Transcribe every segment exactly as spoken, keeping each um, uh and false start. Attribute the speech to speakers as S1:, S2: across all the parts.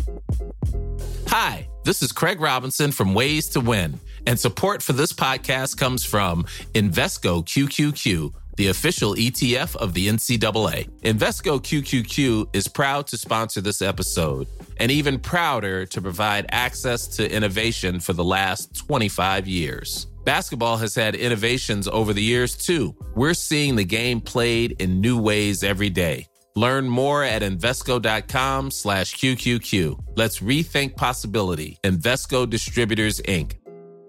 S1: Hi, this is Craig Robinson from Ways to Win, and support for this podcast comes from Invesco Q Q Q, the official E T F of the N C double A. Invesco Q Q Q is proud to sponsor this episode, and even prouder to provide access to innovation for the last twenty-five years. Basketball has had innovations over the years, too. We're seeing the game played in new ways every day. Learn more at Invesco.com slash QQQ. Let's rethink possibility. Invesco Distributors, Incorporated.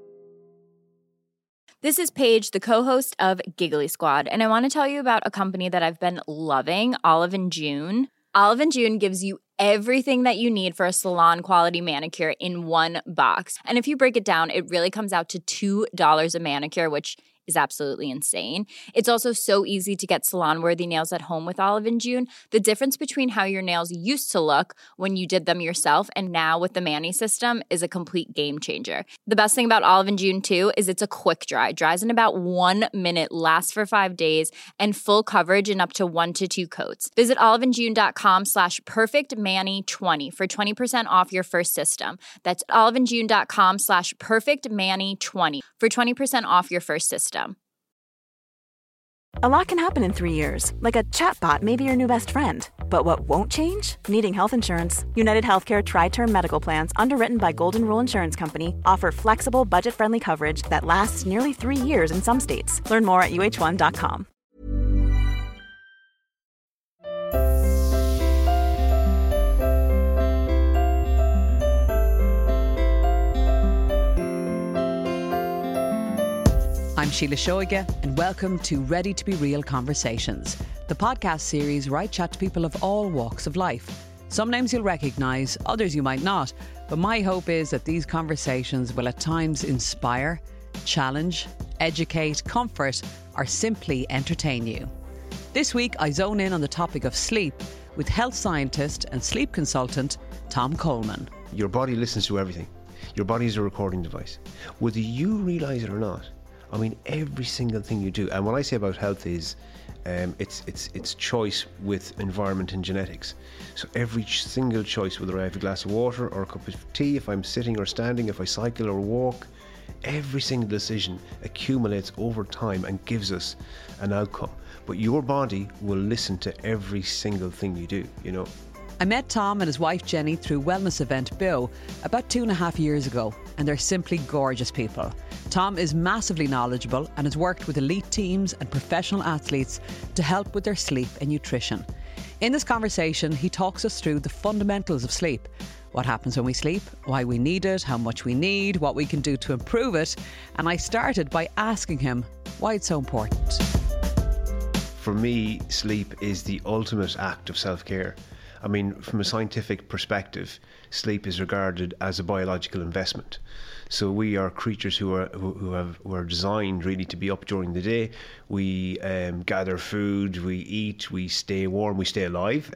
S2: This is Paige, the co-host of Giggly Squad, and I want to tell you about a company that I've been loving, Olive and June. Olive and June gives you everything that you need for a salon-quality manicure in one box. And if you break it down, it really comes out to two dollars a manicure, which is absolutely insane. It's also so easy to get salon-worthy nails at home with Olive and June. The difference between how your nails used to look when you did them yourself and now with the Mani system is a complete game changer. The best thing about Olive and June, too, is it's a quick dry. Dries in about one minute, lasts for five days, and full coverage in up to one to two coats. Visit oliveandjune.com slash perfectmani20 for twenty percent off your first system. That's oliveandjune.com slash perfectmani20 for twenty percent off your first system.
S3: A lot can happen in three years, like a chatbot may be your new best friend. But what won't change? Needing health insurance. United Healthcare Tri-Term Medical Plans, underwritten by Golden Rule Insurance Company, offer flexible, budget-friendly coverage that lasts nearly three years in some states. Learn more at U H one dot com.
S4: I'm Sheila Shoiga, and welcome to Ready to Be Real Conversations, the podcast series where I chat to people of all walks of life. Some names you'll recognise, others you might not, but my hope is that these conversations will at times inspire, challenge, educate, comfort, or simply entertain you. This week, I zone in on the topic of sleep with health scientist and sleep consultant Tom Coleman.
S5: Your body listens to everything. Your body is a recording device. Whether you realise it or not, I mean, every single thing you do, and what I say about health is um, it's it's it's choice with environment and genetics. So every single choice, whether I have a glass of water or a cup of tea, if I'm sitting or standing, if I cycle or walk, every single decision accumulates over time and gives us an outcome. But your body will listen to every single thing you do, you know.
S4: I met Tom and his wife Jenny through wellness event Bill about two and a half years ago, and they're simply gorgeous people. Tom is massively knowledgeable and has worked with elite teams and professional athletes to help with their sleep and nutrition. In this conversation, he talks us through the fundamentals of sleep, what happens when we sleep, why we need it, how much we need, what we can do to improve it, and I started by asking him why it's so important.
S5: For me, sleep is the ultimate act of self-care. I mean, from a scientific perspective, sleep is regarded as a biological investment. So we are creatures who are who, who have who are designed really to be up during the day. We um, gather food, we eat, we stay warm, we stay alive.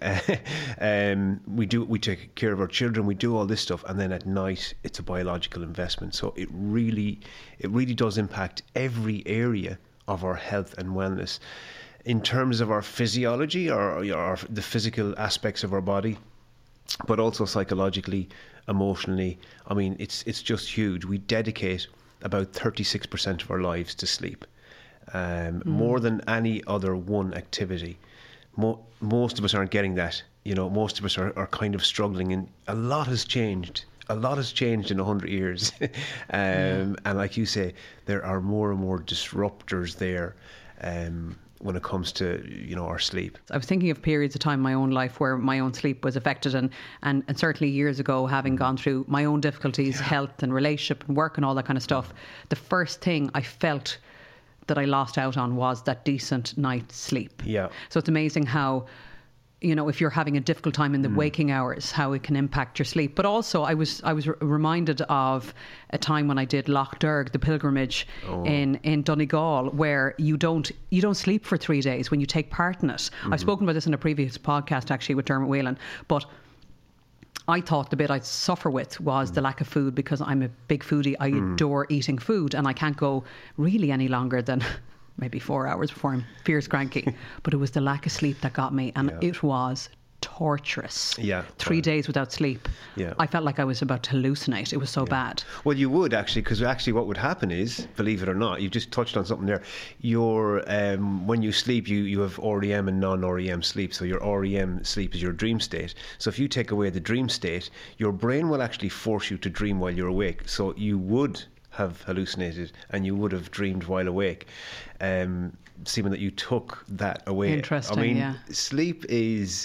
S5: um, we do we take care of our children, we do all this stuff, and then at night it's a biological investment. So it really it really does impact every area of our health and wellness. In terms of our physiology or, or the physical aspects of our body, but also psychologically, emotionally, I mean, it's it's just huge. We dedicate about thirty-six percent of our lives to sleep, um, mm. more than any other one activity. Mo- most of us aren't getting that. You know, most of us are, are kind of struggling, and a lot has changed. A lot has changed in a hundred years. um, yeah. And like you say, there are more and more disruptors there. Um, when it comes to, you know, our sleep.
S4: I was thinking of periods of time in my own life where my own sleep was affected, and, and, and certainly years ago, having gone through my own difficulties, yeah. health and relationship and work and all that kind of stuff, the first thing I felt that I lost out on was that decent night's sleep.
S5: Yeah.
S4: So it's amazing how, you know, if you're having a difficult time in the mm. waking hours, how it can impact your sleep. But also I was I was re- reminded of a time when I did Loch Derg, the pilgrimage oh. in, in Donegal, where you don't you don't sleep for three days when you take part in it. Mm-hmm. I've spoken about this in a previous podcast actually with Dermot Whelan, but I thought the bit I'd suffer with was mm. the lack of food, because I'm a big foodie. I mm. adore eating food, and I can't go really any longer than maybe four hours before I'm fierce cranky. But it was the lack of sleep that got me, and yeah. it was torturous.
S5: Yeah.
S4: Three
S5: well,
S4: days without sleep.
S5: Yeah.
S4: I felt like I was about to hallucinate. It was so
S5: yeah.
S4: bad.
S5: Well, you would actually, because actually what would happen is, believe it or not, you just touched on something there. Your um, when you sleep, you, you have R E M and non-R E M sleep. So your R E M sleep is your dream state. So if you take away the dream state, your brain will actually force you to dream while you're awake. So you would have hallucinated and you would have dreamed while awake, um, seeming that you took that away.
S4: Interesting,
S5: I mean,
S4: yeah.
S5: sleep is...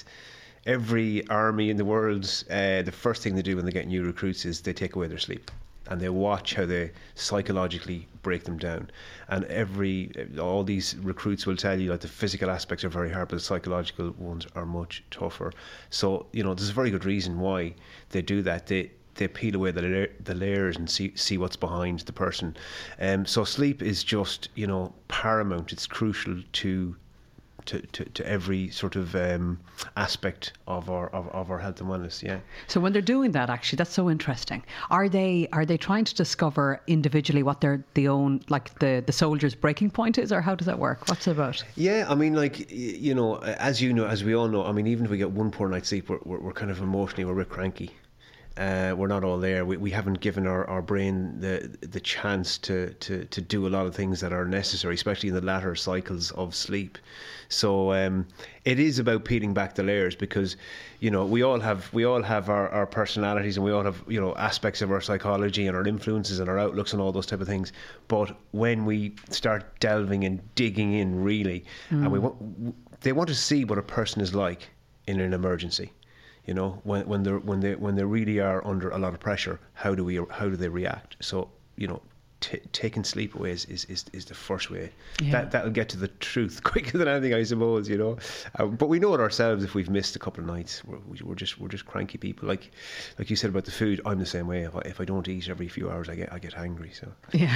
S5: Every army in the world, uh, the first thing they do when they get new recruits is they take away their sleep, and they watch how they psychologically break them down. And every all these recruits will tell you that the physical aspects are very hard, but the psychological ones are much tougher. So you know there's a very good reason why they do that. They they peel away the la- the layers and see see what's behind the person. Um, so sleep is just you know paramount. It's crucial to. To, to, to every sort of um, aspect of our of, of our health and wellness, yeah.
S4: So when they're doing that, actually, that's so interesting. Are they are they trying to discover individually what their the own like the, the soldier's breaking point is, or how does that work? What's it about?
S5: Yeah, I mean, like you know, as you know, as we all know, I mean, even if we get one poor night's sleep, we're we're, we're kind of emotionally we're a bit cranky. Uh, we're not all there. We we haven't given our, our brain the the chance to, to, to do a lot of things that are necessary, especially in the latter cycles of sleep. So um, it is about peeling back the layers because, you know, we all have we all have our, our personalities and we all have you know aspects of our psychology and our influences and our outlooks and all those type of things. But when we start delving and digging in really, mm. and we want, they want to see what a person is like in an emergency. You know, when when they when they when they really are under a lot of pressure, how do we how do they react? So you know, t- taking sleep away is, is, is, is the first way. Yeah. That that'll get to the truth quicker than anything, I suppose. You know, uh, but we know it ourselves if we've missed a couple of nights. We're, we're just we're just cranky people. Like like you said about the food, I'm the same way. If I, if I don't eat every few hours, I get I get hangry. So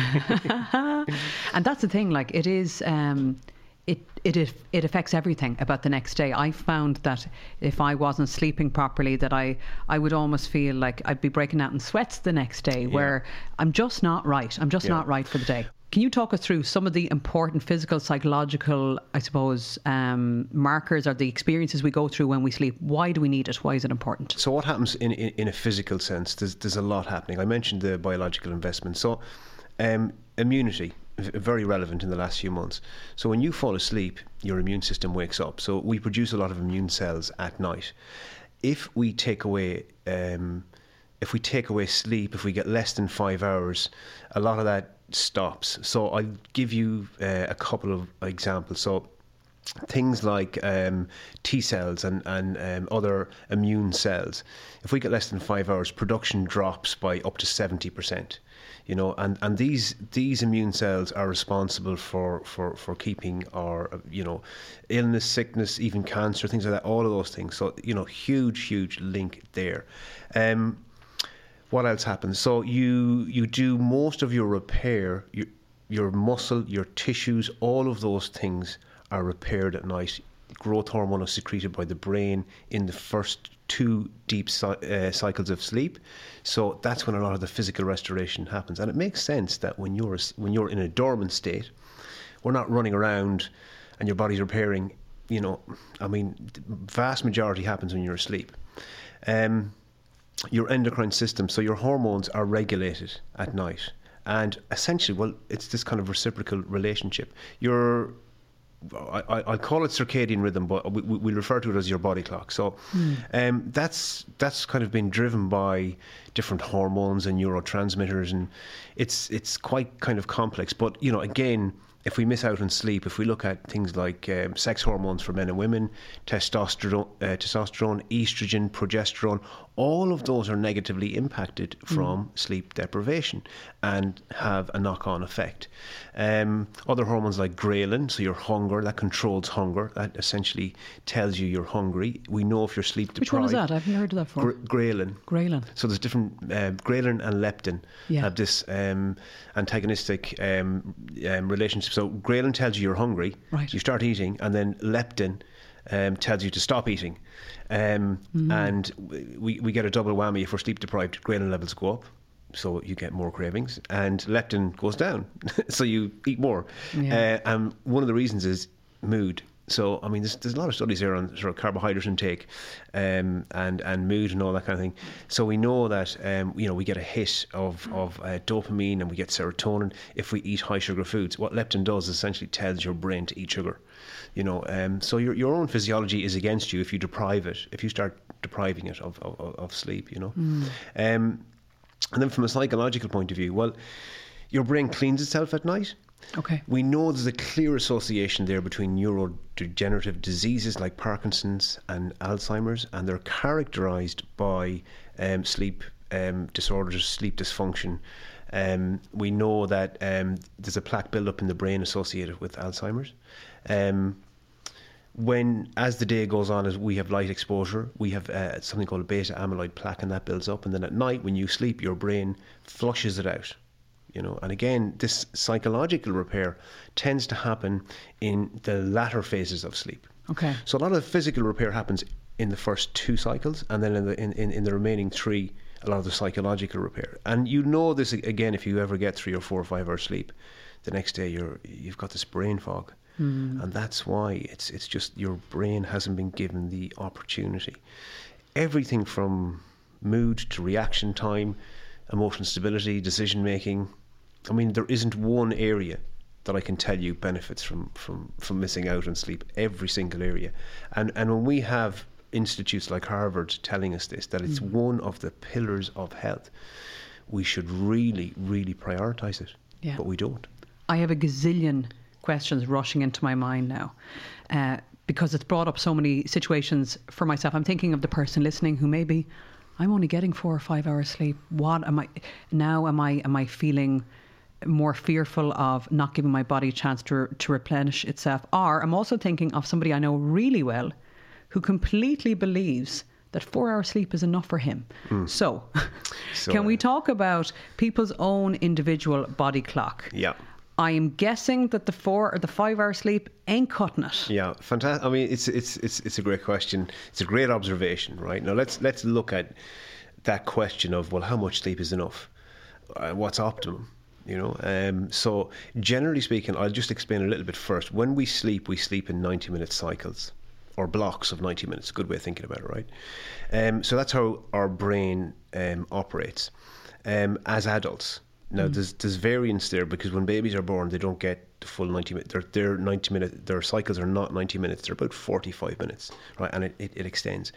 S4: yeah, and that's the thing. Like it is. Um, It, it it affects everything about the next day. I found that if I wasn't sleeping properly, that I, I would almost feel like I'd be breaking out in sweats the next day, yeah. where I'm just not right. I'm just yeah. not right for the day. Can you talk us through some of the important physical, psychological, I suppose, um, markers or the experiences we go through when we sleep? Why do we need it? Why is it important?
S5: So what happens in, in, in a physical sense? There's, there's a lot happening. I mentioned the biological investment. So um, immunity. Very relevant in the last few months. So when you fall asleep, your immune system wakes up. So we produce a lot of immune cells at night. If we take away, um, if we take away sleep, if we get less than five hours, a lot of that stops. So I'll give you uh, a couple of examples. So things like um, T cells and, and um, other immune cells. If we get less than five hours, production drops by up to seventy percent. You know, and, and these these immune cells are responsible for, for, for keeping our, you know, illness, sickness, even cancer, things like that, all of those things. So, you know, huge, huge link there. Um, what else happens? So you you do most of your repair, your, your muscle, your tissues, all of those things are repaired at night. Growth hormone is secreted by the brain in the first two deep uh, cycles of sleep. So that's when a lot of the physical restoration happens. And it makes sense that when you're when you're in a dormant state, we're not running around and your body's repairing, you know, I mean, the vast majority happens when you're asleep. Um, your endocrine system, so your hormones are regulated at night. And essentially, well, it's this kind of reciprocal relationship. Your I, I call it circadian rhythm, but we, we refer to it as your body clock. So mm. um, that's that's kind of been driven by different hormones and neurotransmitters, and it's it's quite kind of complex. But you know, again, if we miss out on sleep, if we look at things like um, sex hormones for men and women, testosterone, uh, testosterone, estrogen, progesterone, all of those are negatively impacted from mm. sleep deprivation and have a knock-on effect. Um, other hormones like ghrelin, so your hunger, that controls hunger, that essentially tells you you're hungry. We know if you're sleep deprived.
S4: Which one is that? I haven't heard of that before.
S5: Gr- ghrelin.
S4: Ghrelin.
S5: So there's different, uh, ghrelin and leptin
S4: yeah.
S5: have this um, antagonistic um, um, relationship. So ghrelin tells you you're hungry,
S4: right.
S5: you start eating, and then leptin um, tells you to stop eating. Um, mm. And we, we get a double whammy if we're sleep deprived. Ghrelin levels go up, so you get more cravings, and leptin goes down, so you eat more. Yeah. Uh, and one of the reasons is mood. So, I mean, there's, there's a lot of studies there on sort of carbohydrate intake um, and and mood and all that kind of thing. So we know that um, you know we get a hit of of uh, dopamine and we get serotonin if we eat high sugar foods. What leptin does is essentially tells your brain to eat sugar. You know, um, so your your own physiology is against you if you deprive it. If you start depriving it of of, of sleep, you know. Mm. Um, and then from a psychological point of view, well, your brain cleans itself at night.
S4: Okay.
S5: We know there's a clear association there between neurodegenerative diseases like Parkinson's and Alzheimer's, and they're characterised by um, sleep um, disorders, sleep dysfunction. Um, we know that um, there's a plaque buildup in the brain associated with Alzheimer's. Um, when, as the day goes on, as we have light exposure, we have uh, something called beta amyloid plaque, and that builds up. And then at night, when you sleep, your brain flushes it out. You know, and again, this psychological repair tends to happen in the latter phases of sleep.
S4: Okay.
S5: So a lot of physical repair happens in the first two cycles, and then in the in, in, in the remaining three, a lot of the psychological repair. And you know this again if you ever get three or four or five hours sleep, the next day you're you've got this brain fog, mm. and that's why it's it's just your brain hasn't been given the opportunity. Everything from mood to reaction time, emotional stability, decision making. I mean, there isn't one area that I can tell you benefits from, from, from missing out on sleep. Every single area. And and when we have institutes like Harvard telling us this, that it's mm. one of the pillars of health, we should really, really prioritise it.
S4: Yeah.
S5: But we don't.
S4: I have a gazillion questions rushing into my mind now. Uh, because it's brought up so many situations for myself. I'm thinking of the person listening who maybe, I'm only getting four or five hours sleep. What am I now? Am I am I feeling more fearful of not giving my body a chance to to replenish itself? Or I'm also thinking of somebody I know really well who completely believes that four hours sleep is enough for him. Mm. So, so, can we talk about people's own individual body clock?
S5: Yeah.
S4: I am guessing that the four or the five hour sleep ain't cutting it.
S5: Yeah, fantastic. I mean, it's it's it's it's a great question. It's a great observation, right? Now let's let's look at that question of, well, how much sleep is enough? Uh, what's optimum? You know, um, so generally speaking, I'll just explain a little bit first. When we sleep, we sleep in ninety minute cycles or blocks of ninety minutes. A good way of thinking about it, right? Um, so that's how our brain um, operates um, as adults. Now, mm. there's there's variance there because when babies are born, they don't get the full ninety minutes. Their their ninety minute their cycles are not ninety minutes. They're about forty-five minutes, right? And it, it, it extends.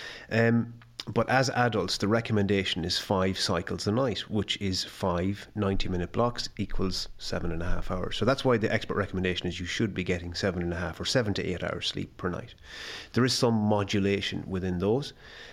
S5: Um, but as adults, the recommendation is five cycles a night, which is five ninety minute blocks equals seven and a half hours. So that's why the expert recommendation is you should be getting seven and a half or seven to eight hours sleep per night. There is some modulation within those.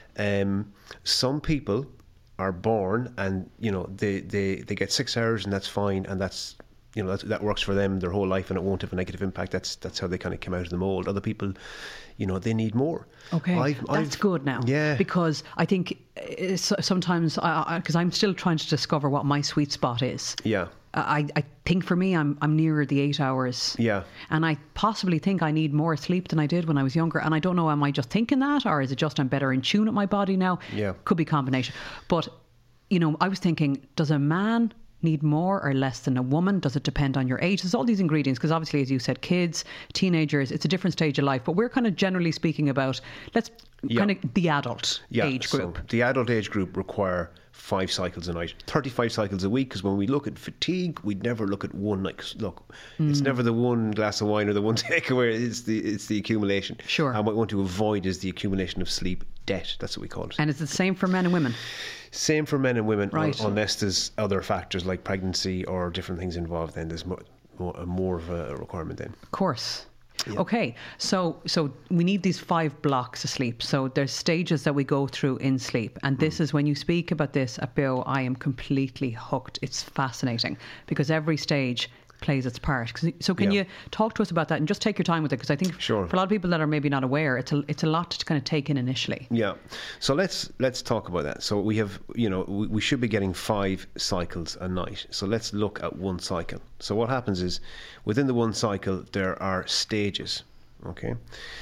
S5: Um, some people are born and, you know, they, they, they get six hours and that's fine, and that's, you know, that, that works for them their whole life and it won't have a negative impact. That's that's how they kind of come out of the mold. Other people, you know, they need more.
S4: Okay, I've, that's I've, good now.
S5: Yeah.
S4: Because I think uh, sometimes, because I'm still trying to discover what my sweet spot is.
S5: Yeah.
S4: I, I think for me, I'm I'm nearer the eight hours.
S5: Yeah.
S4: And I possibly think I need more sleep than I did when I was younger. And I don't know, am I just thinking that, or is it just I'm better in tune with my body now?
S5: Yeah.
S4: Could be a combination. But, you know, I was thinking, does a man need more or less than a woman? Does it depend on your age? There's all these ingredients because obviously, as you said, kids, teenagers, it's a different stage of life. But we're kind of generally speaking about, let's yeah. kind of the adult
S5: yeah, age
S4: group.
S5: So the adult age group require five cycles a night, thirty-five cycles a week, because when we look at fatigue, we'd never look at one night. Look, mm. it's never the one glass of wine or the one takeaway, it's the it's the accumulation.
S4: Sure.
S5: And what we want to avoid is the accumulation of sleep debt. That's what we call it.
S4: And it's the same for men and women?
S5: Same for men and women,
S4: right.
S5: un- unless there's other factors like pregnancy or different things involved, then there's more, more, more of a requirement then.
S4: Of course.
S5: Yeah.
S4: Okay, so so we need these five blocks of sleep. So there's stages that we go through in sleep, and this mm. is when you speak about this at B O, I am completely hooked. It's fascinating because every stage plays its part. So can yeah. you talk to us about that and just take your time with it? Because I think
S5: sure.
S4: for a lot of people that are maybe not aware, it's a it's a lot to kind of take in initially.
S5: Yeah. So let's let's talk about that. So we have, you know, we, we should be getting five cycles a night. So let's look at one cycle. So what happens is within the one cycle there are stages. Okay.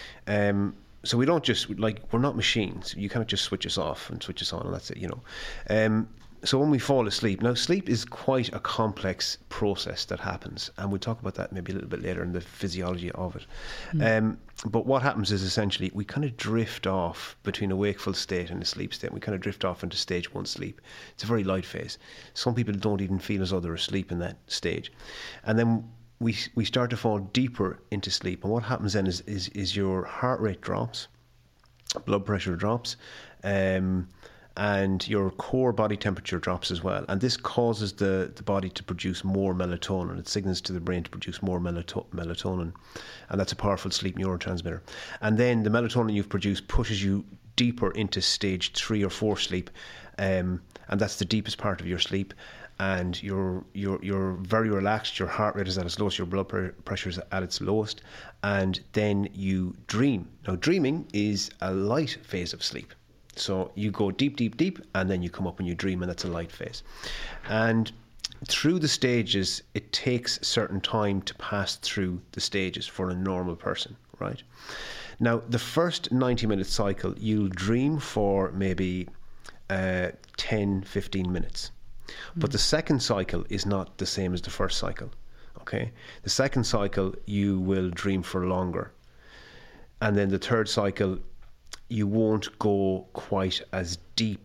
S5: Um. So we don't just, like, we're not machines. You can't just switch us off and switch us on and that's it, you know. Um. so when we fall asleep, now sleep is quite a complex process that happens, and we'll talk about that maybe a little bit later in the physiology of it. Mm. Um, but what happens is essentially we kind of drift off between a wakeful state and a sleep state. We kind of drift off into stage one sleep. It's a very light phase. Some people don't even feel as though they're asleep in that stage. And then we we start to fall deeper into sleep. And what happens then is is, is your heart rate drops, blood pressure drops, um, and your core body temperature drops as well. And this causes the, the body to produce more melatonin. It signals to the brain to produce more melato- melatonin. And that's a powerful sleep neurotransmitter. And then the melatonin you've produced pushes you deeper into stage three or four sleep. Um, and that's the deepest part of your sleep. And you're, you're, you're very relaxed. Your heart rate is at its lowest. Your blood pressure is at its lowest. And then you dream. Now, dreaming is a light phase of sleep. So you go deep, deep, deep, and then you come up and you dream, and that's a light phase. And through the stages, it takes certain time to pass through the stages for a normal person, right? Now, the first ninety-minute cycle, you'll dream for maybe uh, ten, fifteen minutes. Mm. But the second cycle is not the same as the first cycle, okay? The second cycle, you will dream for longer. And then the third cycle, you won't go quite as deep.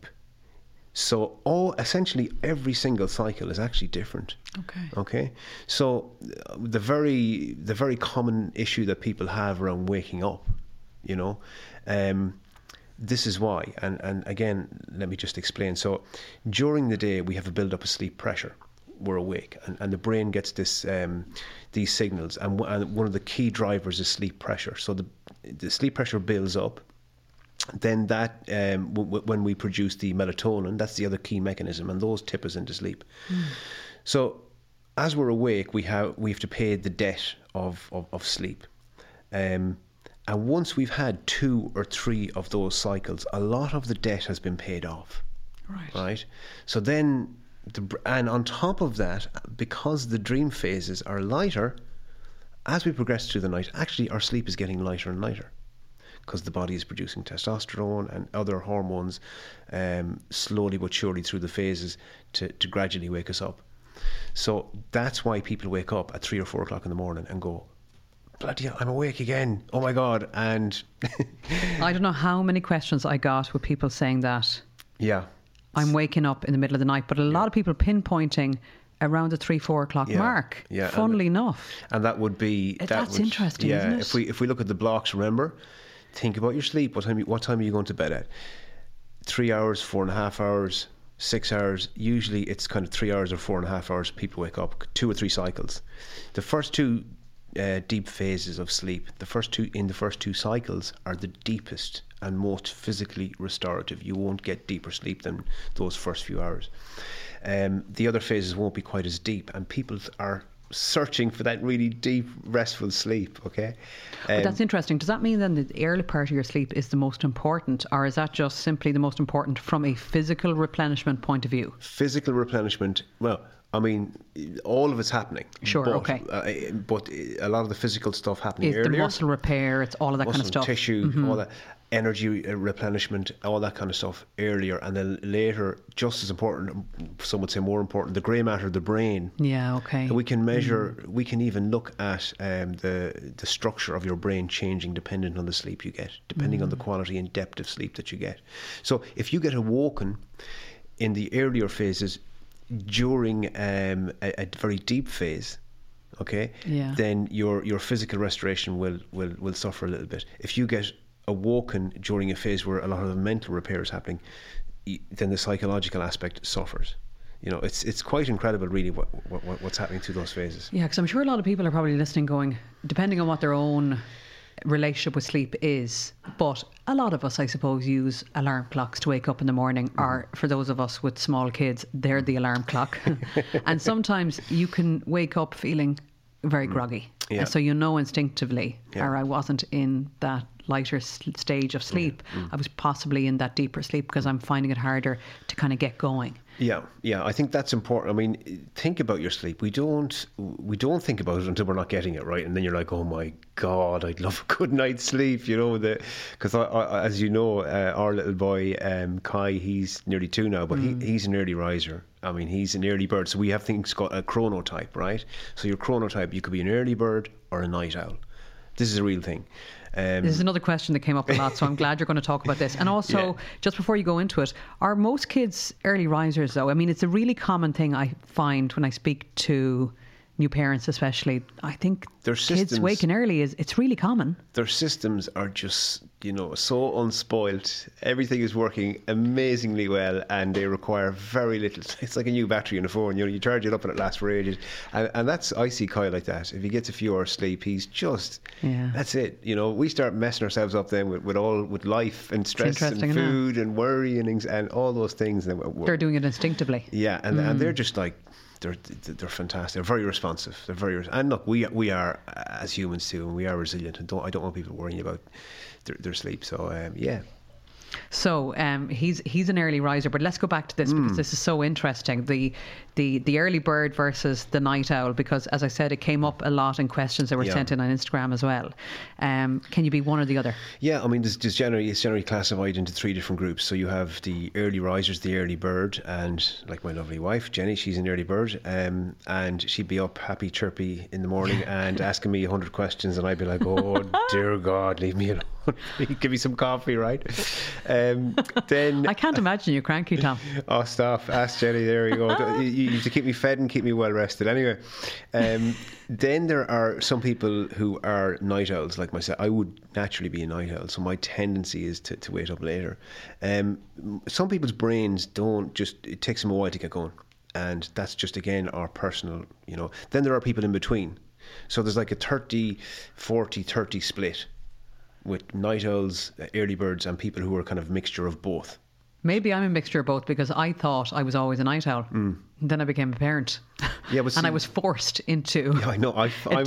S5: So all essentially every single cycle is actually different. Okay. Okay. So the very the very common issue that people have around waking up, you know, um, this is why. And and again, let me just explain. So during the day we have a build up of sleep pressure. We're awake, and, and the brain gets this um, these signals, and, w- and one of the key drivers is sleep pressure. So the the sleep pressure builds up. Then that, um, w- w- when we produce the melatonin, that's the other key mechanism, and those tip us into sleep. Mm. So, as we're awake, we have we have to pay the debt of of, of sleep, um, and once we've had two or three of those cycles, a lot of the debt has been paid off. Right. Right. So then, the, and on top of that, because the dream phases are lighter, as we progress through the night, actually our sleep is getting lighter and lighter, because the body is producing testosterone and other hormones um, slowly but surely through the phases to, to gradually wake us up. So that's why people wake up at three or four o'clock in the morning and go, bloody hell, I'm awake again. Oh my God. And
S4: I don't know how many questions I got with people saying that.
S5: Yeah.
S4: I'm waking up in the middle of the night, but a lot yeah. of people pinpointing around the three, four o'clock
S5: yeah,
S4: mark.
S5: Yeah,
S4: funnily
S5: and,
S4: enough.
S5: And that would be that
S4: that's
S5: would,
S4: interesting,
S5: yeah,
S4: isn't it?
S5: If we if we look at the blocks, remember, think about your sleep. What time what time are you going to bed at? Three hours, four and a half hours, six hours. Usually it's kind of three hours or four and a half hours people wake up, two or three cycles. The first two uh, deep phases of sleep, the first two in the first two cycles are the deepest and most physically restorative. You won't get deeper sleep than those first few hours. Um, the other phases won't be quite as deep, and people are searching for that really deep, restful sleep, okay? Um,
S4: but that's interesting. Does that mean then that the early part of your sleep is the most important, or is that just simply the most important from a physical replenishment point of view?
S5: Physical replenishment, well, I mean, all of it's happening.
S4: Sure,
S5: but,
S4: okay.
S5: Uh, but a lot of the physical stuff happening
S4: it's
S5: earlier.
S4: The muscle repair, it's all of that
S5: muscle,
S4: kind of stuff.
S5: Tissue,
S4: mm-hmm.
S5: all that. Energy replenishment, all that kind of stuff earlier, and then later, just as important, some would say more important, the grey matter of the brain.
S4: Yeah, okay.
S5: We can measure, mm. we can even look at um, the the structure of your brain changing depending on the sleep you get, depending mm. on the quality and depth of sleep that you get. So if you get awoken in the earlier phases during um, a, a very deep phase, okay,
S4: yeah.
S5: then your your physical restoration will, will, will suffer a little bit. If you get awoken during a phase where a lot of the mental repair is happening, then the psychological aspect suffers. You know, it's it's quite incredible, really, what, what what's happening through those phases.
S4: Yeah, because I'm sure a lot of people are probably listening, going, depending on what their own relationship with sleep is. But a lot of us, I suppose, use alarm clocks to wake up in the morning, mm-hmm. or for those of us with small kids, they're the alarm clock. And sometimes you can wake up feeling very groggy.
S5: Yeah.
S4: So you know instinctively,
S5: yeah.
S4: or I wasn't in that lighter s- stage of sleep,
S5: Mm, mm.
S4: I was possibly in that deeper sleep because I'm finding it harder to kind of get going.
S5: Yeah, yeah, I think that's important. I mean, think about your sleep. We don't, we don't think about it until we're not getting it right, and then you're like, "Oh my God, I'd love a good night's sleep," you know. The because I, I, as you know, uh, our little boy um, Kai, he's nearly two now, but mm. he, he's an early riser. I mean, he's an early bird. So we have things called a chronotype, right? So your chronotype, you could be an early bird or a night owl. This is a real thing. Um,
S4: this is another question that came up a lot, so I'm glad you're going to talk about this. And also, yeah. just before you go into it, are most kids early risers though? I mean, it's a really common thing I find when I speak to new parents especially. I think
S5: their
S4: kids
S5: systems,
S4: waking early is it's really common.
S5: Their systems are just, you know, so unspoilt. Everything is working amazingly well, and they require very little. It's like a new battery in a phone. You know, you charge it up and it lasts for ages. And, and that's, I see Kyle like that. If he gets a few hours sleep, he's just,
S4: yeah.
S5: that's it. You know, we start messing ourselves up then with, with all with life and stress and food and worry and, and all those things. And
S4: they're doing it instinctively.
S5: Yeah, and
S4: mm.
S5: and they're just like. They're they're fantastic. They're very responsive. They're very and look, we we are as humans too, and we are resilient. And don't I don't want people worrying about their, their sleep. So um, yeah.
S4: So um, he's he's an early riser, but let's go back to this mm. because this is so interesting. The the the early bird versus the night owl, because as I said, it came up a lot in questions that were
S5: yeah.
S4: sent in on Instagram as well. Um, can you be one or the other?
S5: Yeah, I mean, there's, there's generally it's generally classified into three different groups. So you have the early risers, the early bird, and like my lovely wife Jenny, she's an early bird, um, and she'd be up happy chirpy in the morning and asking me a hundred questions, and I'd be like, oh dear God, leave me alone. Give me some coffee, right? Um, then
S4: I can't imagine you cranky, Tom.
S5: Oh, stop. Ask Jenny. There you go. You, you have to keep me fed and keep me well rested. Anyway, um, then there are some people who are night owls, like myself. I would naturally be a night owl, so my tendency is to, to wait up later. Um, some people's brains don't just, it takes them a while to get going. And that's just, again, our personal, you know. Then there are people in between. So there's like a thirty, forty, thirty split with night owls, early birds, and people who are kind of a mixture of both.
S4: Maybe I'm a mixture of both because I thought I was always a night owl. Mm. Then I became a parent.
S5: Yeah, but see,
S4: and I was forced into.
S5: Yeah, I know. I, I'm,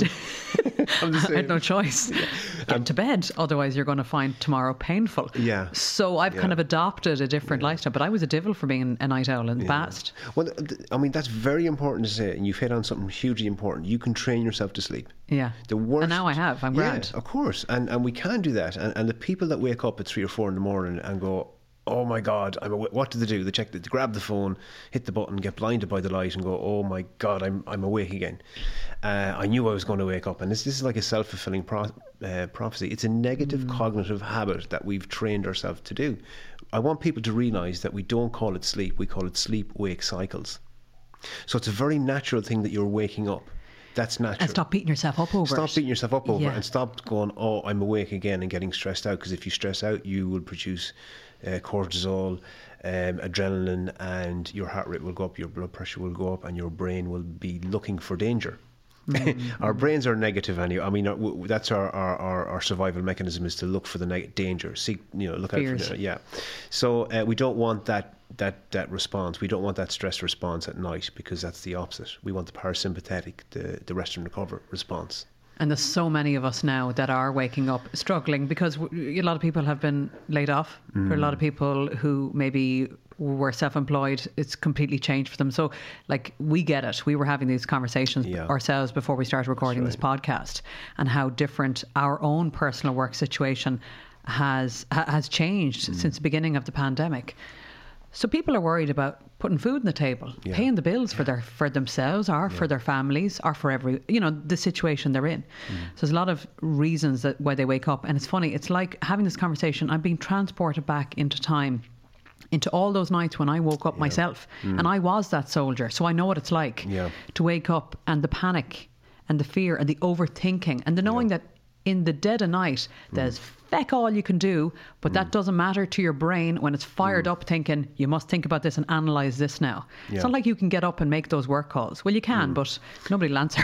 S5: I'm the same.
S4: I had no choice. Yeah. Get um, to bed, otherwise you're going to find tomorrow painful.
S5: Yeah.
S4: So I've
S5: yeah.
S4: kind of adopted a different yeah. lifestyle. But I was a devil for being a night owl in the yeah. past.
S5: Well, I mean that's very important to say, and you've hit on something hugely important. You can train yourself to sleep.
S4: Yeah.
S5: The worst.
S4: And now I have. I'm
S5: yeah,
S4: grand.
S5: Of course, and and we can do that. And and the people that wake up at three or four in the morning and go, oh my God, I'm aw-. What do they do? They check, they grab the phone, hit the button, get blinded by the light and go, oh my God, I'm I'm awake again. Uh, I knew I was going to wake up. And this, this is like a self-fulfilling pro- uh, prophecy. It's a negative mm. cognitive habit that we've trained ourselves to do. I want people to realise that we don't call it sleep, we call it sleep-wake cycles. So it's a very natural thing that you're waking up. That's natural.
S4: And stop beating yourself up over
S5: Stop
S4: it.
S5: beating yourself up over
S4: yeah.
S5: it and stop going, oh, I'm awake again and getting stressed out. Because if you stress out, you will produce uh, cortisol, um, adrenaline, and your heart rate will go up, your blood pressure will go up, and your brain will be looking for danger. Mm-hmm. Our brains are negative anyway. I mean, uh, w- that's our, our, our, our survival mechanism is to look for the neg- danger, seek, you know, look
S4: Fears.
S5: out for the, yeah. So uh, we don't want that that that response. We don't want that stress response at night because that's the opposite. We want the parasympathetic, the the rest and recover response.
S4: And there's so many of us now that are waking up struggling because a lot of people have been laid off. Mm. There are a lot of people who maybe were self-employed. It's completely changed for them. So, like, we get it. We were having these conversations yeah. ourselves before we started recording right. this podcast, and how different our own personal work situation has has changed mm. since the beginning of the pandemic. So people are worried about putting food on the table, yeah. paying the bills for their for themselves or yeah. for their families or for every, you know, the situation they're in. Mm. So there's a lot of reasons that why they wake up. And it's funny, it's like having this conversation, I'm being transported back into time, into all those nights when I woke up yeah. myself. Mm. And I was that soldier. So I know what it's like
S5: yeah.
S4: to wake up and the panic and the fear and the overthinking and the knowing yeah. that in the dead of night, there's mm. feck all you can do, but mm. that doesn't matter to your brain when it's fired mm. up thinking, you must think about this and analyse this now. Yeah. It's not like you can get up and make those work calls. Well, you can, mm. but nobody will answer.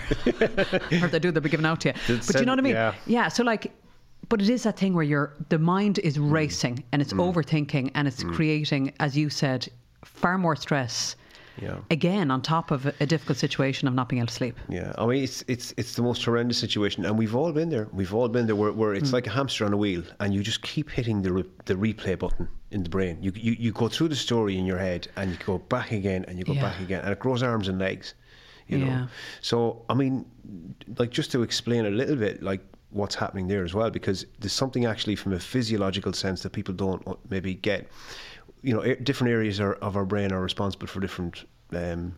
S4: Or if they do, they'll be given out to you. It's but you know what I mean?
S5: Yeah.
S4: yeah, so like, but it is that thing where you're, the mind is racing and it's mm. overthinking and it's mm. creating, as you said, far more stress
S5: Yeah.
S4: Again, on top of a, a difficult situation of not being able to sleep.
S5: Yeah, I mean, it's it's it's the most horrendous situation, and we've all been there. We've all been there where, where it's mm. like a hamster on a wheel, and you just keep hitting the re- the replay button in the brain. You, you you go through the story in your head, and you go back again, and you go yeah. back again, and it grows arms and legs, you know.
S4: Yeah.
S5: So, I mean, like, just to explain a little bit, like, what's happening there as well, because there's something actually from a physiological sense that people don't maybe get. You know, different areas are, of our brain are responsible for different, um,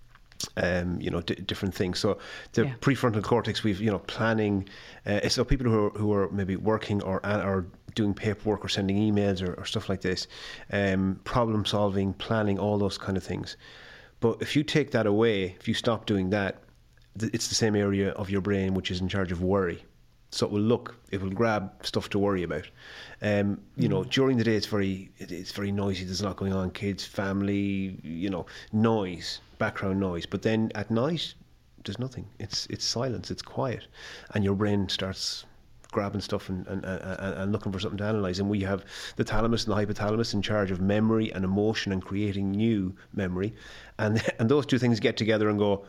S5: um, you know, d- different things. So the yeah. prefrontal cortex, we've, you know, planning. Uh, so people who are, who are maybe working or or doing paperwork or sending emails or, or stuff like this, um, problem solving, planning, all those kind of things. But if you take that away, if you stop doing that, th- it's the same area of your brain which is in charge of worry. So it will look, it will grab stuff to worry about. Um, you mm. know, during the day it's very, it's very noisy. There's a lot going on, kids, family, you know, noise, background noise. But then at night, there's nothing. It's it's silence. It's quiet, and your brain starts grabbing stuff and and, and, and looking for something to analyze. And we have the thalamus and the hypothalamus in charge of memory and emotion and creating new memory, and and those two things get together and go,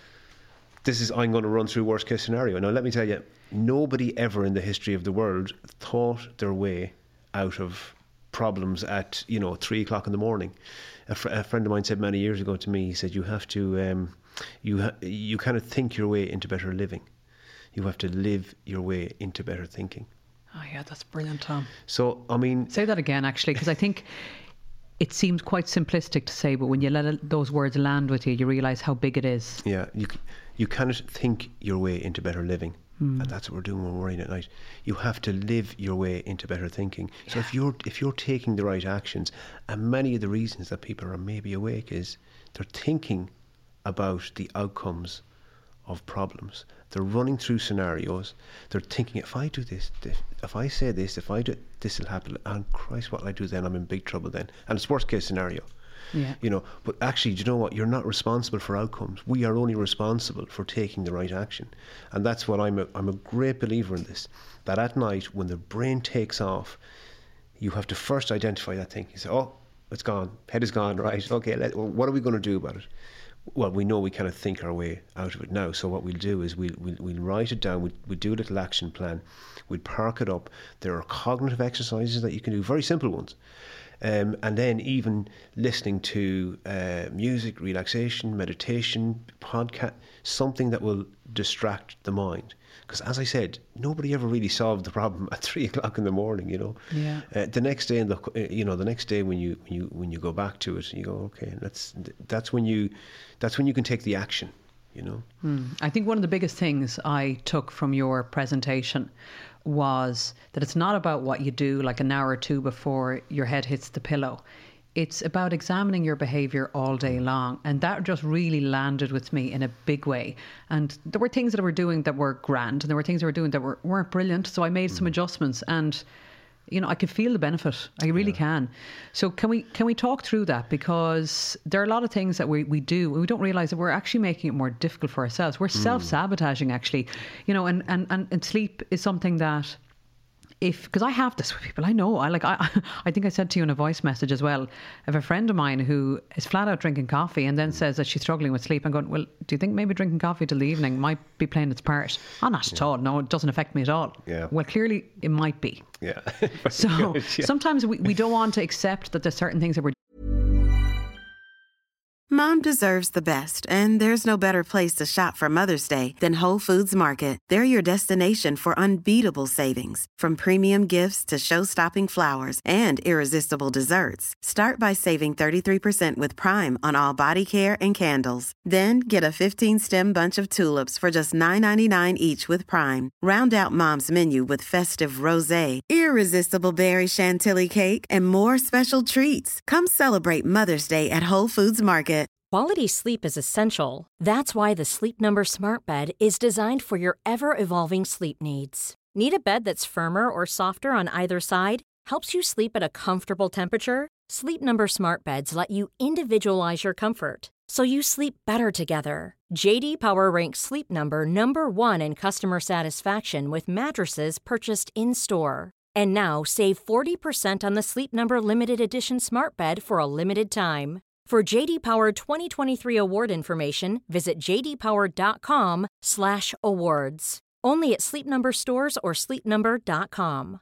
S5: this is, I'm going to run through worst case scenario. Now, let me tell you, nobody ever in the history of the world thought their way out of problems at, you know, three o'clock in the morning. A, fr- a friend of mine said many years ago to me, he said, you have to, um, you ha- you kind of think your way into better living. You have to live your way into better thinking.
S4: Oh, yeah, that's brilliant, Tom.
S5: So, I mean...
S4: Say that again, actually, because I think it seems quite simplistic to say, but when you let it, those words land with you, you realise how big it is.
S5: Yeah, you you cannot think your way into better living. Mm. And that's what we're doing when we're worrying at night. You have to live your way into better thinking. So yeah. if you're if you're taking the right actions, and many of the reasons that people are maybe awake is they're thinking about the outcomes of problems. They're running through scenarios. They're thinking, if I do this, this if I say this, if I do this will happen. And Christ, what will I do then? I'm in big trouble then. And it's worst case scenario.
S4: Yeah.
S5: You know, but actually, do you know what? You're not responsible for outcomes. We are only responsible for taking the right action. And that's what I'm a, I'm a great believer in this, that at night when the brain takes off, you have to first identify that thing. You say, oh, it's gone. Head is gone. Right. Okay. Let, well, what are we going to do about it? Well, we know we kind of think our way out of it now. So what we'll do is we'll, we'll, we'll write it down. We'll, we'll do a little action plan. We'll park it up. There are cognitive exercises that you can do, very simple ones. Um, and then even listening to uh, music, relaxation, meditation, podcast, something that will distract the mind. Because as I said, nobody ever really solved the problem at three o'clock in the morning. You know,
S4: yeah.
S5: Uh, the next day, in the you know, the next day when you when you when you go back to it, you go, okay, that's that's when you that's when you can take the action. You know,
S4: hmm. I think one of the biggest things I took from your presentation was that it's not about what you do like an hour or two before your head hits the pillow. It's about examining your behaviour all day long. And that just really landed with me in a big way. And there were things that we were doing that were grand, and there were things that we were doing that were, weren't brilliant. So I made mm. some adjustments, and you know, I can feel the benefit. I really yeah. can. So can we can we talk through that? Because there are a lot of things that we, we do. We don't realise that we're actually making it more difficult for ourselves. We're mm. self-sabotaging, actually. You know, and, and, and, and sleep is something that, if, because I have this with people, I know, I like, I, I think I said to you in a voice message as well, I have a friend of mine who is flat out drinking coffee and then says that she's struggling with sleep. I'm going, well, do you think maybe drinking coffee till the evening might be playing its part? Oh, not at yeah. all. No, it doesn't affect me at all.
S5: Yeah.
S4: Well, clearly it might be.
S5: Yeah.
S4: So
S5: yeah.
S4: sometimes we, we don't want to accept that there's certain things that we're
S6: Mom deserves the best, and there's no better place to shop for Mother's Day than Whole Foods Market. They're your destination for unbeatable savings, from premium gifts to show-stopping flowers and irresistible desserts. Start by saving thirty-three percent with Prime on all body care and candles. Then get a fifteen-stem bunch of tulips for just nine ninety-nine each with Prime. Round out Mom's menu with festive rosé, irresistible berry chantilly cake, and more special treats. Come celebrate Mother's Day at Whole Foods Market.
S7: Quality sleep is essential. That's why the Sleep Number Smart Bed is designed for your ever-evolving sleep needs. Need a bed that's firmer or softer on either side? Helps you sleep at a comfortable temperature? Sleep Number Smart Beds let you individualize your comfort, so you sleep better together. J D Power ranks Sleep Number number one in customer satisfaction with mattresses purchased in-store. And now save forty percent on the Sleep Number Limited Edition Smart Bed for a limited time. For J D Power twenty twenty-three award information, visit j d power dot com slash awards. Only at Sleep Number stores or sleep number dot com.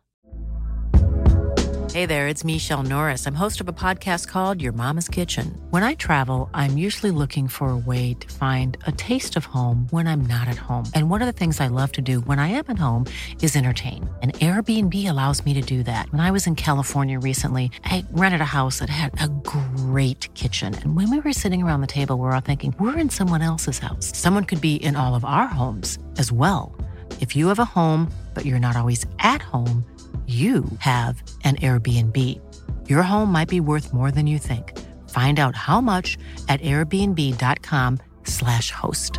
S8: Hey there, it's Michelle Norris. I'm host of a podcast called Your Mama's Kitchen. When I travel, I'm usually looking for a way to find a taste of home when I'm not at home. And one of the things I love to do when I am at home is entertain. And Airbnb allows me to do that. When I was in California recently, I rented a house that had a great kitchen. And when we were sitting around the table, we were all thinking, we're in someone else's house. Someone could be in all of our homes as well. If you have a home, but you're not always at home, you have an Airbnb. Your home might be worth more than you think. Find out how much at airbnb.com slash host.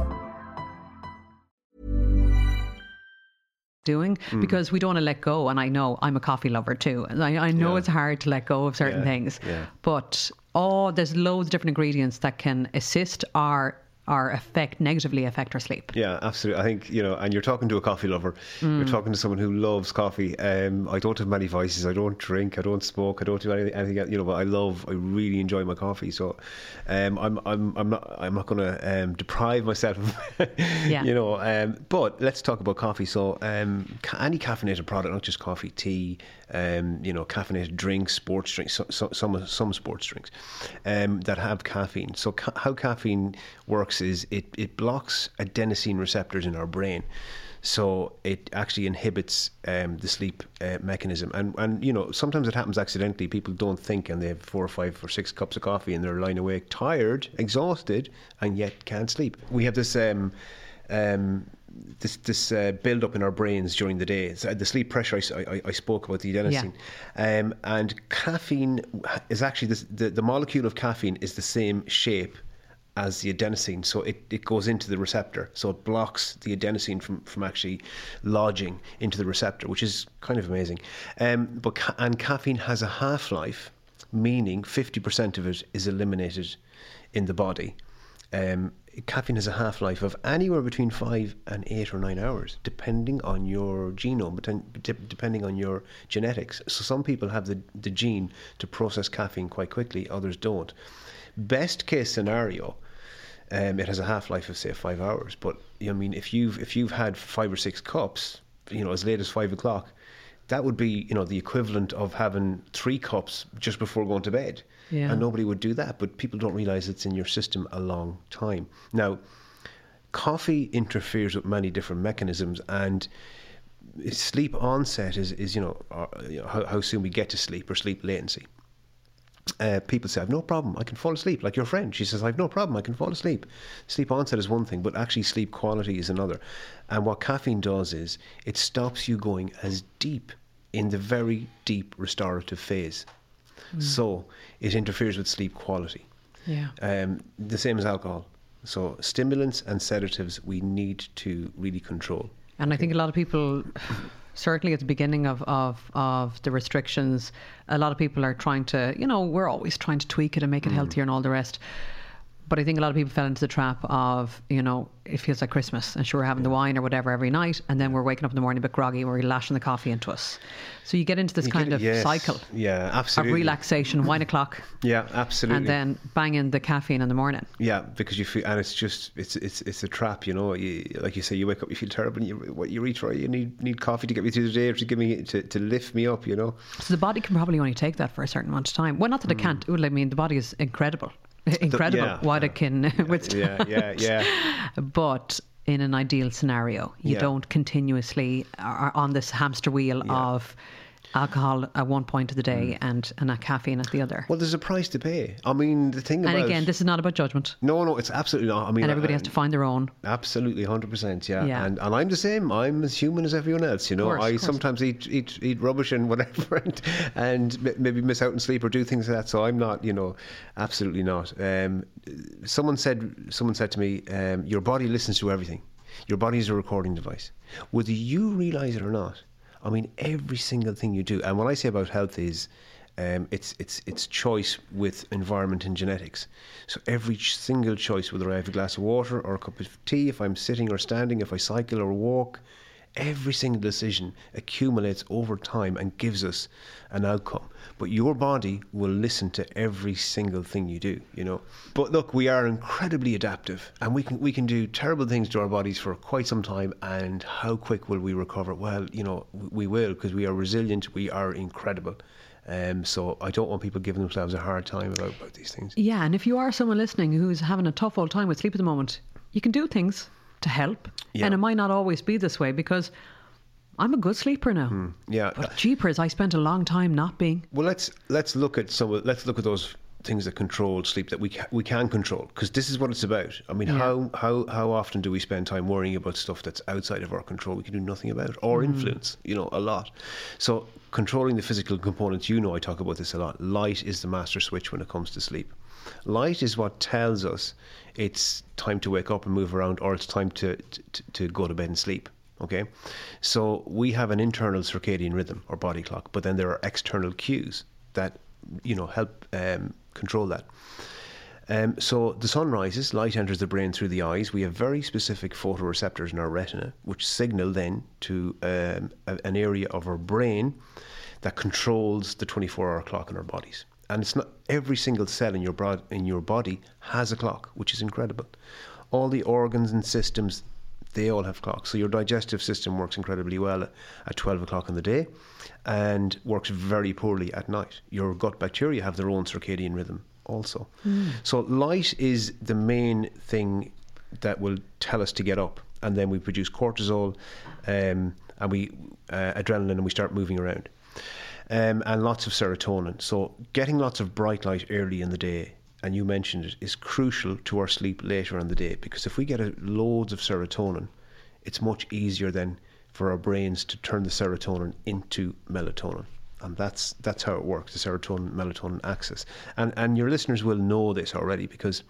S4: Doing because we don't want to let go. And I know I'm a coffee lover too. And I, I know
S5: Yeah.
S4: it's hard to let go of certain
S5: Yeah,
S4: things.
S5: yeah.
S4: But oh, there's loads of different ingredients that can assist our or affect negatively affect our sleep.
S5: Yeah, absolutely. I think, you know, and you're talking to a coffee lover. You're talking to someone who loves coffee. Um, I don't have many vices. I don't drink. I don't smoke. I don't do anything. anything else, you know, but I love. I really enjoy my coffee. So, um, I'm, I'm, I'm not. I'm not going to um, deprive myself of,
S4: Yeah.
S5: you know. Um, but let's talk about coffee. So, um, ca- any caffeinated product, not just coffee, tea. Um, you know, caffeinated drinks, sports drinks, so, so, some some sports drinks um, that have caffeine. So ca- how caffeine works is it, it blocks adenosine receptors in our brain. So it actually inhibits um, the sleep uh, mechanism. And, and, you know, sometimes it happens accidentally. People don't think, and they have four or five or six cups of coffee and they're lying awake, tired, exhausted, and yet can't sleep. We have this... Um, um, this this uh, build up in our brains during the day. So the sleep pressure I, I, I spoke about, the adenosine. Yeah. Um, and caffeine is actually, this, the, the molecule of caffeine is the same shape as the adenosine. So it, it goes into the receptor. So it blocks the adenosine from, from actually lodging into the receptor, which is kind of amazing. Um, but ca- And caffeine has a half-life, meaning fifty percent of it is eliminated in the body. Um, caffeine has a half-life of anywhere between five and eight or nine hours, depending on your genome, depending on your genetics. So some people have the, the gene to process caffeine quite quickly, others don't. Best case scenario, um, it has a half-life of say five hours. But I mean, if you've if you've had five or six cups, you know, as late as five o'clock, that would be, you know, the equivalent of having three cups just before going to bed.
S4: Yeah.
S5: And nobody would do that, but people don't realise it's in your system a long time. Now, coffee interferes with many different mechanisms, and sleep onset is, is you know, uh, you know how, how soon we get to sleep, or sleep latency. Uh, people say, I've no problem, I can fall asleep. Like your friend, she says, I've no problem, I can fall asleep. Sleep onset is one thing, but actually sleep quality is another. And what caffeine does is it stops you going as deep in the very deep restorative phase. Mm. So it interferes with sleep quality.
S4: Yeah.
S5: Um, the same as alcohol. So stimulants and sedatives we need to really control.
S4: And I think a lot of people, certainly at the beginning of, of, of the restrictions, a lot of people are trying to, you know, we're always trying to tweak it and make it mm. healthier and all the rest. But I think a lot of people fell into the trap of, you know, it feels like Christmas and sure we're having yeah. the wine or whatever every night, and then we're waking up in the morning a bit groggy and we're lashing the coffee into us. So you get into this you kind of yes. cycle
S5: yeah, absolutely.
S4: of relaxation, wine o'clock.
S5: Yeah, absolutely.
S4: And then bang in the caffeine in the morning.
S5: Yeah, because you feel, and it's just, it's it's it's a trap, you know. You, like you say, you wake up, you feel terrible, and you, what you reach for, you need need coffee to get me through the day, or to give me, to, to lift me up, you know.
S4: So the body can probably only take that for a certain amount of time. Well, not that mm. it can't. Well, I mean, the body is incredible. Incredible
S5: yeah,
S4: what
S5: yeah.
S4: it can withstand.
S5: Yeah, yeah, yeah.
S4: But in an ideal scenario, you
S5: yeah. don't
S4: continuously are on this hamster wheel yeah. of alcohol at one point of the day mm. and, and a caffeine at the other.
S5: Well, there's a price to pay. I mean, the thing about...
S4: And again, this is not about judgment.
S5: No, no, it's absolutely not. I mean,
S4: and everybody
S5: I,
S4: has to find their own.
S5: Absolutely, one hundred percent, yeah.
S4: yeah.
S5: And and I'm the same. I'm as human as everyone else, you know.
S4: Course,
S5: I sometimes eat, eat eat rubbish and whatever, and, and maybe miss out on sleep or do things like that. So I'm not, you know, absolutely not. Um, someone said someone said to me, um, your body listens to everything. Your body is a recording device. Whether you realise it or not, I mean, every single thing you do. And what I say about health is um, it's it's it's choice with environment and genetics. So every single choice, whether I have a glass of water or a cup of tea, if I'm sitting or standing, if I cycle or walk, Every single decision accumulates over time and gives us an outcome. But your body will listen to every single thing you do, you know. But look, we are incredibly adaptive, and we can we can do terrible things to our bodies for quite some time. And how quick will we recover? Well, you know, we will, because we are resilient. We are incredible. Um, so I don't want people giving themselves a hard time about, about these things.
S4: Yeah, and if you are someone listening who's having a tough old time with sleep at the moment, you can do things to help. Yeah. And it might not always be this way, because I'm a good sleeper now. Mm,
S5: yeah,
S4: but jeepers, I spent a long time not being.
S5: Well, let's let's look at some. Let's look at those things that control sleep that we ca- we can control, because this is what it's about. I mean, yeah. how how how often do we spend time worrying about stuff that's outside of our control? We can do nothing about, or mm. influence. You know, a lot. So controlling the physical components. You know, I talk about this a lot. Light is the master switch when it comes to sleep. Light is what tells us it's time to wake up and move around, or it's time to to, to go to bed and sleep. Okay, so we have an internal circadian rhythm or body clock, but then there are external cues that, you know, help um, control that. Um, so the sun rises, light enters the brain through the eyes. We have very specific photoreceptors in our retina, which signal then to um, a, an area of our brain that controls the twenty-four hour clock in our bodies. And it's not every single cell in your bro- in your body has a clock, which is incredible. All the organs and systems, they all have clocks. So your digestive system works incredibly well at twelve o'clock in the day and works very poorly at night. Your gut bacteria have their own circadian rhythm also. Mm. So light is the main thing that will tell us to get up. And then we produce cortisol um, and we uh, adrenaline, and we start moving around. Um, and lots of serotonin. So getting lots of bright light early in the day, and you mentioned it, is crucial to our sleep later in the day, because if we get a, loads of serotonin, it's much easier then for our brains to turn the serotonin into melatonin. And that's that's how it works, the serotonin melatonin axis. And and your listeners will know this already, because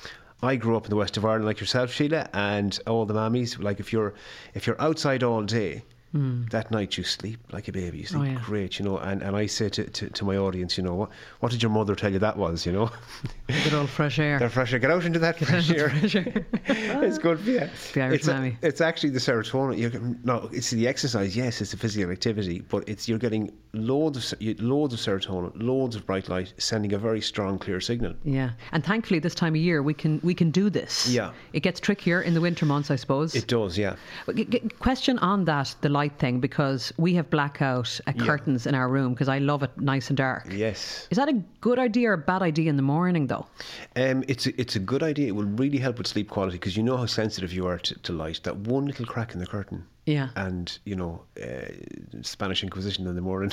S5: I grew up in the west of Ireland like yourself, Sheila, and all the mammies. Like if you're if you're outside all day, Mm. that night you sleep like a baby. You sleep oh, yeah. great, you know. And, and I say to, to, to my audience, you know, what what did your mother tell you that was, you know?
S4: Good old fresh air.
S5: The fresh air. Get out into that Get fresh air. Fresh air. It's good for you.
S4: The Irish
S5: it's,
S4: mammy.
S5: A, it's actually the serotonin. You're, no, it's the exercise. Yes, it's the physical activity, but it's you're getting loads of loads of serotonin, loads of bright light, sending a very strong, clear signal.
S4: Yeah, and thankfully this time of year we can we can do this.
S5: Yeah,
S4: it gets trickier in the winter months, I suppose.
S5: It does. Yeah.
S4: Question on that, the light thing, because we have blackout uh, curtains yeah. in our room, because I love it nice and dark.
S5: Yes.
S4: Is that a good idea or a bad idea in the morning, though?
S5: Um, it's a, it's a good idea. It will really help with sleep quality, because you know how sensitive you are to, to light. That one little crack in the curtain.
S4: Yeah.
S5: And, you know, uh, Spanish Inquisition in the morning.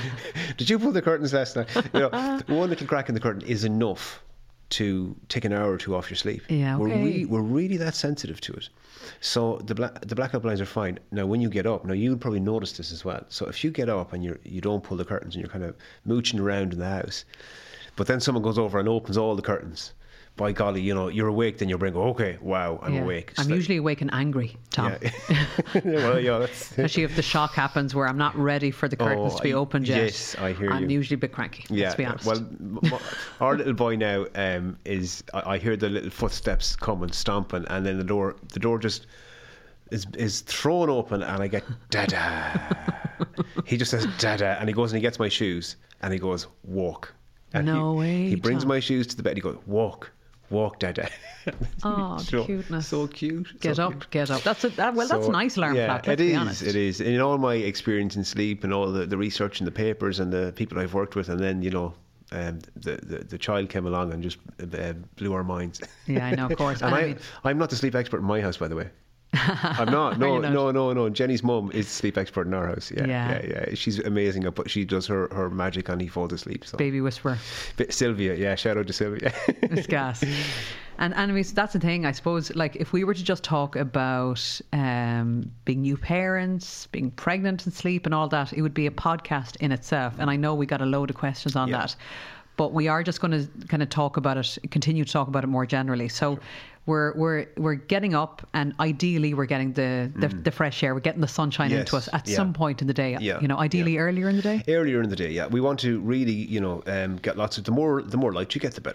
S5: Did you pull the curtains last night? You know, one little crack in the curtain is enough to take an hour or two off your sleep.
S4: Yeah, okay.
S5: We're really, we're really that sensitive to it. So the black, the blackout blinds are fine. Now, when you get up, now you'll probably notice this as well. So if you get up and you you don't pull the curtains and you're kind of mooching around in the house, but then someone goes over and opens all the curtains, by golly, you know, you're awake, then your brain go, okay, wow, I'm
S4: yeah.
S5: awake.
S4: I'm
S5: so
S4: usually awake and angry, Tom.
S5: Yeah. Well, yeah, that's
S4: especially if the shock happens where I'm not ready for the curtains
S5: oh,
S4: to be opened yet.
S5: Yes, I hear
S4: I'm
S5: you.
S4: I'm usually a bit cranky,
S5: yeah,
S4: let's be honest.
S5: Well, m- our little boy now um, is, I, I hear the little footsteps coming, stomping, and then the door, the door just is is thrown open, and I get dada. He just says dada, and he goes and he gets my shoes, and he goes, walk. And
S4: no
S5: he,
S4: way.
S5: He brings
S4: Tom.
S5: my shoes to the bed. He goes, walk. Walk, Dada.
S4: Oh, the
S5: so,
S4: cuteness.
S5: So cute.
S4: Get
S5: so
S4: up,
S5: cute.
S4: get up. That's a, that, well, so, that's a nice alarm
S5: yeah,
S4: clock, let's
S5: it
S4: be
S5: is,
S4: honest.
S5: it is. In all my experience in sleep and all the, the research and the papers and the people I've worked with, and then, you know, um, the, the the child came along and just uh, blew our minds.
S4: Yeah, I know, of course.
S5: and
S4: and
S5: I,
S4: I mean,
S5: I'm not the sleep expert in my house, by the way. I'm not. No,
S4: not?
S5: no, no, no. Jenny's mum is the sleep expert in our house. Yeah,
S4: yeah,
S5: yeah. yeah. She's amazing. But she does her, her magic on he falls asleep. So.
S4: Baby whisperer.
S5: But Sylvia, yeah. Shout out to Sylvia.
S4: It's gas. And anyways, that's the thing. I suppose, like, if we were to just talk about um, being new parents, being pregnant and sleep and all that, it would be a podcast in itself. And I know we got a load of questions on yeah. that. But we are just going to kind of talk about it, continue to talk about it more generally. So. Sure. We're we're we're getting up, and ideally we're getting the, the, mm. the fresh air. We're getting the sunshine
S5: yes.
S4: into us at
S5: yeah.
S4: some point in the day.
S5: Yeah.
S4: You know, ideally
S5: yeah.
S4: earlier in the day.
S5: Earlier in the day, yeah. We want to really, you know, um, get lots of the more the more light you get, the better.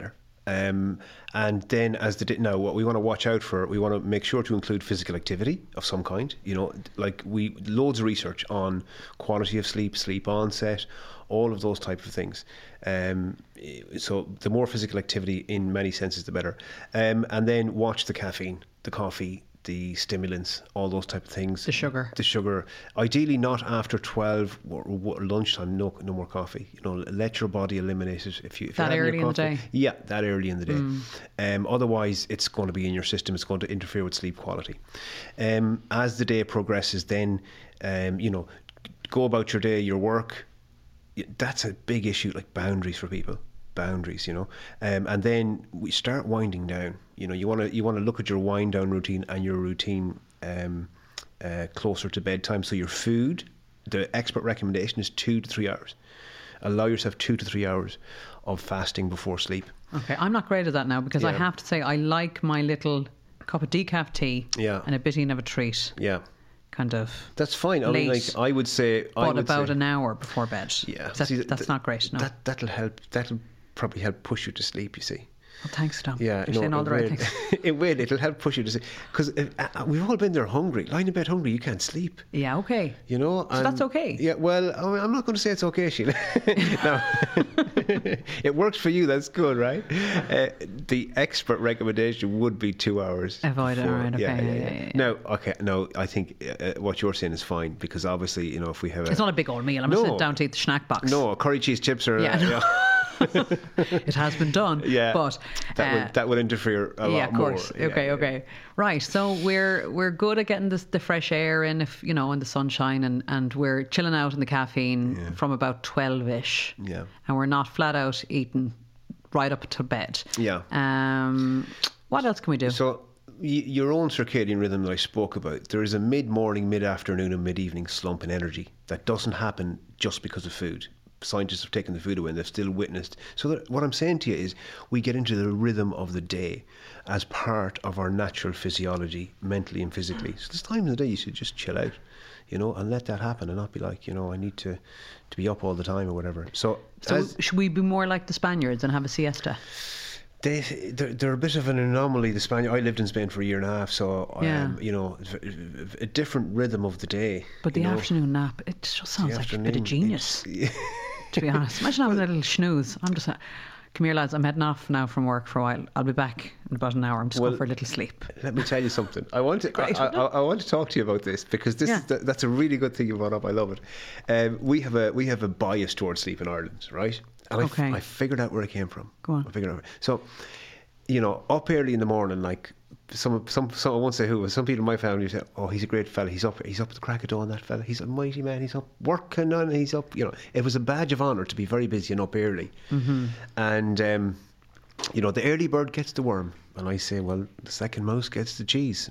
S5: Um, and then as the day, now what we want to watch out for, we want to make sure to include physical activity of some kind. You know, like we loads of research on quality of sleep, sleep onset, all of those type of things. Um, so the more physical activity in many senses, the better. Um, and then watch the caffeine, the coffee, the stimulants, all those type of things.
S4: The sugar.
S5: The sugar. Ideally not after twelve or, or lunchtime, no no more coffee. You know, let your body eliminate it. If you if
S4: That
S5: you're
S4: early
S5: your
S4: in the
S5: coffee,
S4: day?
S5: Yeah, that early in the day.
S4: Mm.
S5: Um, otherwise, it's going to be in your system. It's going to interfere with sleep quality. Um, as the day progresses, then, um, you know, go about your day, your work. That's a big issue, like boundaries for people. Boundaries, you know, um, and then we start winding down. You know, you want to you want to look at your wind down routine and your routine um, uh, closer to bedtime. So your food, the expert recommendation is two to three hours. Allow yourself two to three hours of fasting before sleep.
S4: Okay, I'm not great at that now because I
S5: Yeah.
S4: have to say I like my little cup of decaf tea
S5: Yeah.
S4: and a bit of a treat.
S5: Yeah,
S4: Kind of.
S5: that's fine. I mean,
S4: Late.
S5: like I would say, I
S4: But
S5: would
S4: about
S5: say,
S4: an hour before bed.
S5: yeah,
S4: That,
S5: See,
S4: that's
S5: th-
S4: not great. No.
S5: That that'll help. That'll probably help push you to sleep. You see.
S4: Well, thanks, Tom.
S5: Yeah,
S4: You're
S5: no,
S4: saying all
S5: it
S4: the right
S5: will.
S4: things.
S5: It will. It'll help push you to sleep because uh, we've all been there hungry, lying in bed hungry. You can't sleep.
S4: Yeah, okay.
S5: You know,
S4: So that's okay?
S5: Yeah, well, I mean, I'm not going to say it's okay, Sheila. No, it works for you. That's good, right? Uh, the expert recommendation would be two hours.
S4: Avoid it,
S5: for-
S4: all right, okay,
S5: Yeah, yeah,
S4: yeah,
S5: yeah.
S4: yeah, yeah.
S5: No, okay, no. I think uh, what you're saying is fine because obviously, you know, if we have a
S4: It's not a big old meal. I'm
S5: No.
S4: going to sit down to eat the snack box.
S5: no curry cheese chips are
S4: Yeah,
S5: uh,
S4: no.
S5: yeah.
S4: It has been done.
S5: Yeah,
S4: But
S5: that
S4: uh,
S5: would that would interfere a
S4: yeah,
S5: lot
S4: of course.
S5: more. Yeah,
S4: okay,
S5: yeah.
S4: okay. Right. So we're we're good at getting this, the fresh air in, if you know, in the sunshine, and, and we're chilling out in the caffeine
S5: Yeah.
S4: from about twelve ish.
S5: Yeah.
S4: And we're not flat out eating right up to bed.
S5: Yeah.
S4: Um. What else can we do?
S5: So y- your own circadian rhythm that I spoke about, there is a mid-morning, mid-afternoon and mid-evening slump in energy that doesn't happen just because of food. Scientists have taken the food away and they've still witnessed. So that, what I'm saying to you is we get into the rhythm of the day as part of our natural physiology, mentally and physically. So this time of the day you should just chill out, you know, and let that happen and not be like, you know, I need to, to be up all the time or whatever. So,
S4: So
S5: as,
S4: should we be more like the Spaniards and have a siesta?
S5: They, they're, they're a bit of an anomaly, the Spaniard. I lived in Spain for a year and a half, so, um,
S4: Yeah.
S5: you know, a different rhythm of the day.
S4: But the
S5: you know.
S4: afternoon nap, it just sounds
S5: The
S4: like a bit of
S5: afternoon,
S4: genius,
S5: it's-
S4: to be honest. Imagine having a little snooze. I'm just, uh, come here, lads. I'm heading off now from work for a while. I'll be back in about an hour. I'm just
S5: Well,
S4: going for a little sleep.
S5: Let me tell you something. I want to.
S4: Great.
S5: I, I, I want to talk to you about this because this
S4: Yeah.
S5: is th- that's a really good thing you brought up. I love it. Um, we have a we have a bias towards sleep in Ireland, right? And I f-
S4: Okay.
S5: I figured out where it came from.
S4: Go on.
S5: I figured out. So, you know, up early in the morning, like some some some I won't say who, but some people in my family say, "Oh, he's a great fella. He's up. He's up at the crack of dawn. That fella. He's a mighty man. He's up working on. He's up." You know, it was a badge of honour to be very busy and up early. Mm-hmm. And um, you know, the early bird gets the worm, and I say, well, the second mouse gets the cheese.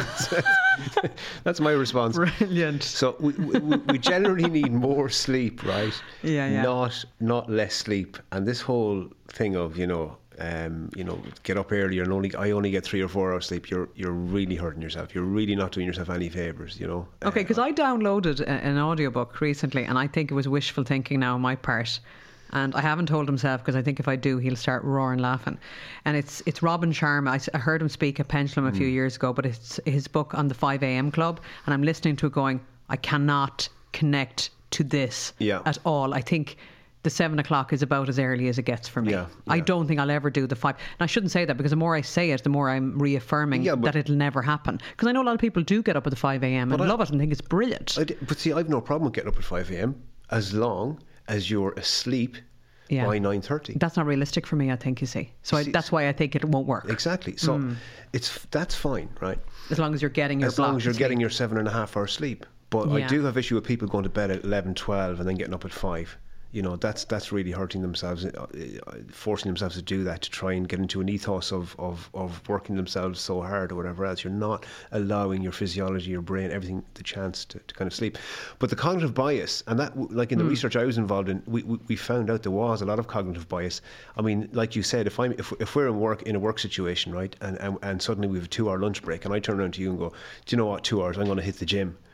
S5: That's my response.
S4: Brilliant.
S5: So we, we, we generally need more sleep, right?
S4: Yeah, yeah.
S5: Not not less sleep. And this whole thing of, you know, um, you know, get up earlier and only I only get three or four hours sleep. You're you're really hurting yourself. You're really not doing yourself any favours, you know.
S4: Okay,
S5: Uh,
S4: because I downloaded a, an audiobook recently, and I think it was wishful thinking now on my part. And I haven't told himself because I think if I do, he'll start roaring laughing. And it's it's Robin Sharma. I, s- I heard him speak at Pendulum a few
S5: Mm.
S4: years ago, but it's his book on the five a.m. club. And I'm listening to it going, I cannot connect to this
S5: Yeah.
S4: at all. I think the seven o'clock is about as early as it gets for me.
S5: Yeah,
S4: I
S5: yeah.
S4: don't think I'll ever do the five. And I shouldn't say that because the more I say it, the more I'm reaffirming
S5: Yeah, but-
S4: that it'll never happen. Because I know a lot of people do get up at the five a.m. and
S5: But I-
S4: love it and think it's brilliant.
S5: I d- but see, I've no problem with getting up at five a.m. as long as you're asleep
S4: Yeah.
S5: by nine thirty.
S4: That's not realistic for me, I think, you see. So I,
S5: See,
S4: that's why I think it won't work.
S5: Exactly. So it's that's fine, right?
S4: As long as you're getting your
S5: As long
S4: block
S5: as you're
S4: of
S5: getting
S4: sleep.
S5: your seven and a half hours sleep. But I
S4: Yeah.
S5: do have issue with people going to bed at eleven, twelve and then getting up at five. You know, that's that's really hurting themselves, uh, uh, forcing themselves to do that to try and get into an ethos of, of, of working themselves so hard or whatever else. You're not allowing your physiology, your brain, everything the chance to, to kind of sleep. But the cognitive bias, and that, like in the research I was involved in, we, we, we found out there was a lot of cognitive bias. I mean, like you said, if I'm if, if we're in work in a work situation, right, and, and, and suddenly we have a two hour lunch break and I turn around to you and go, do you know what, two hours, I'm going to hit the gym.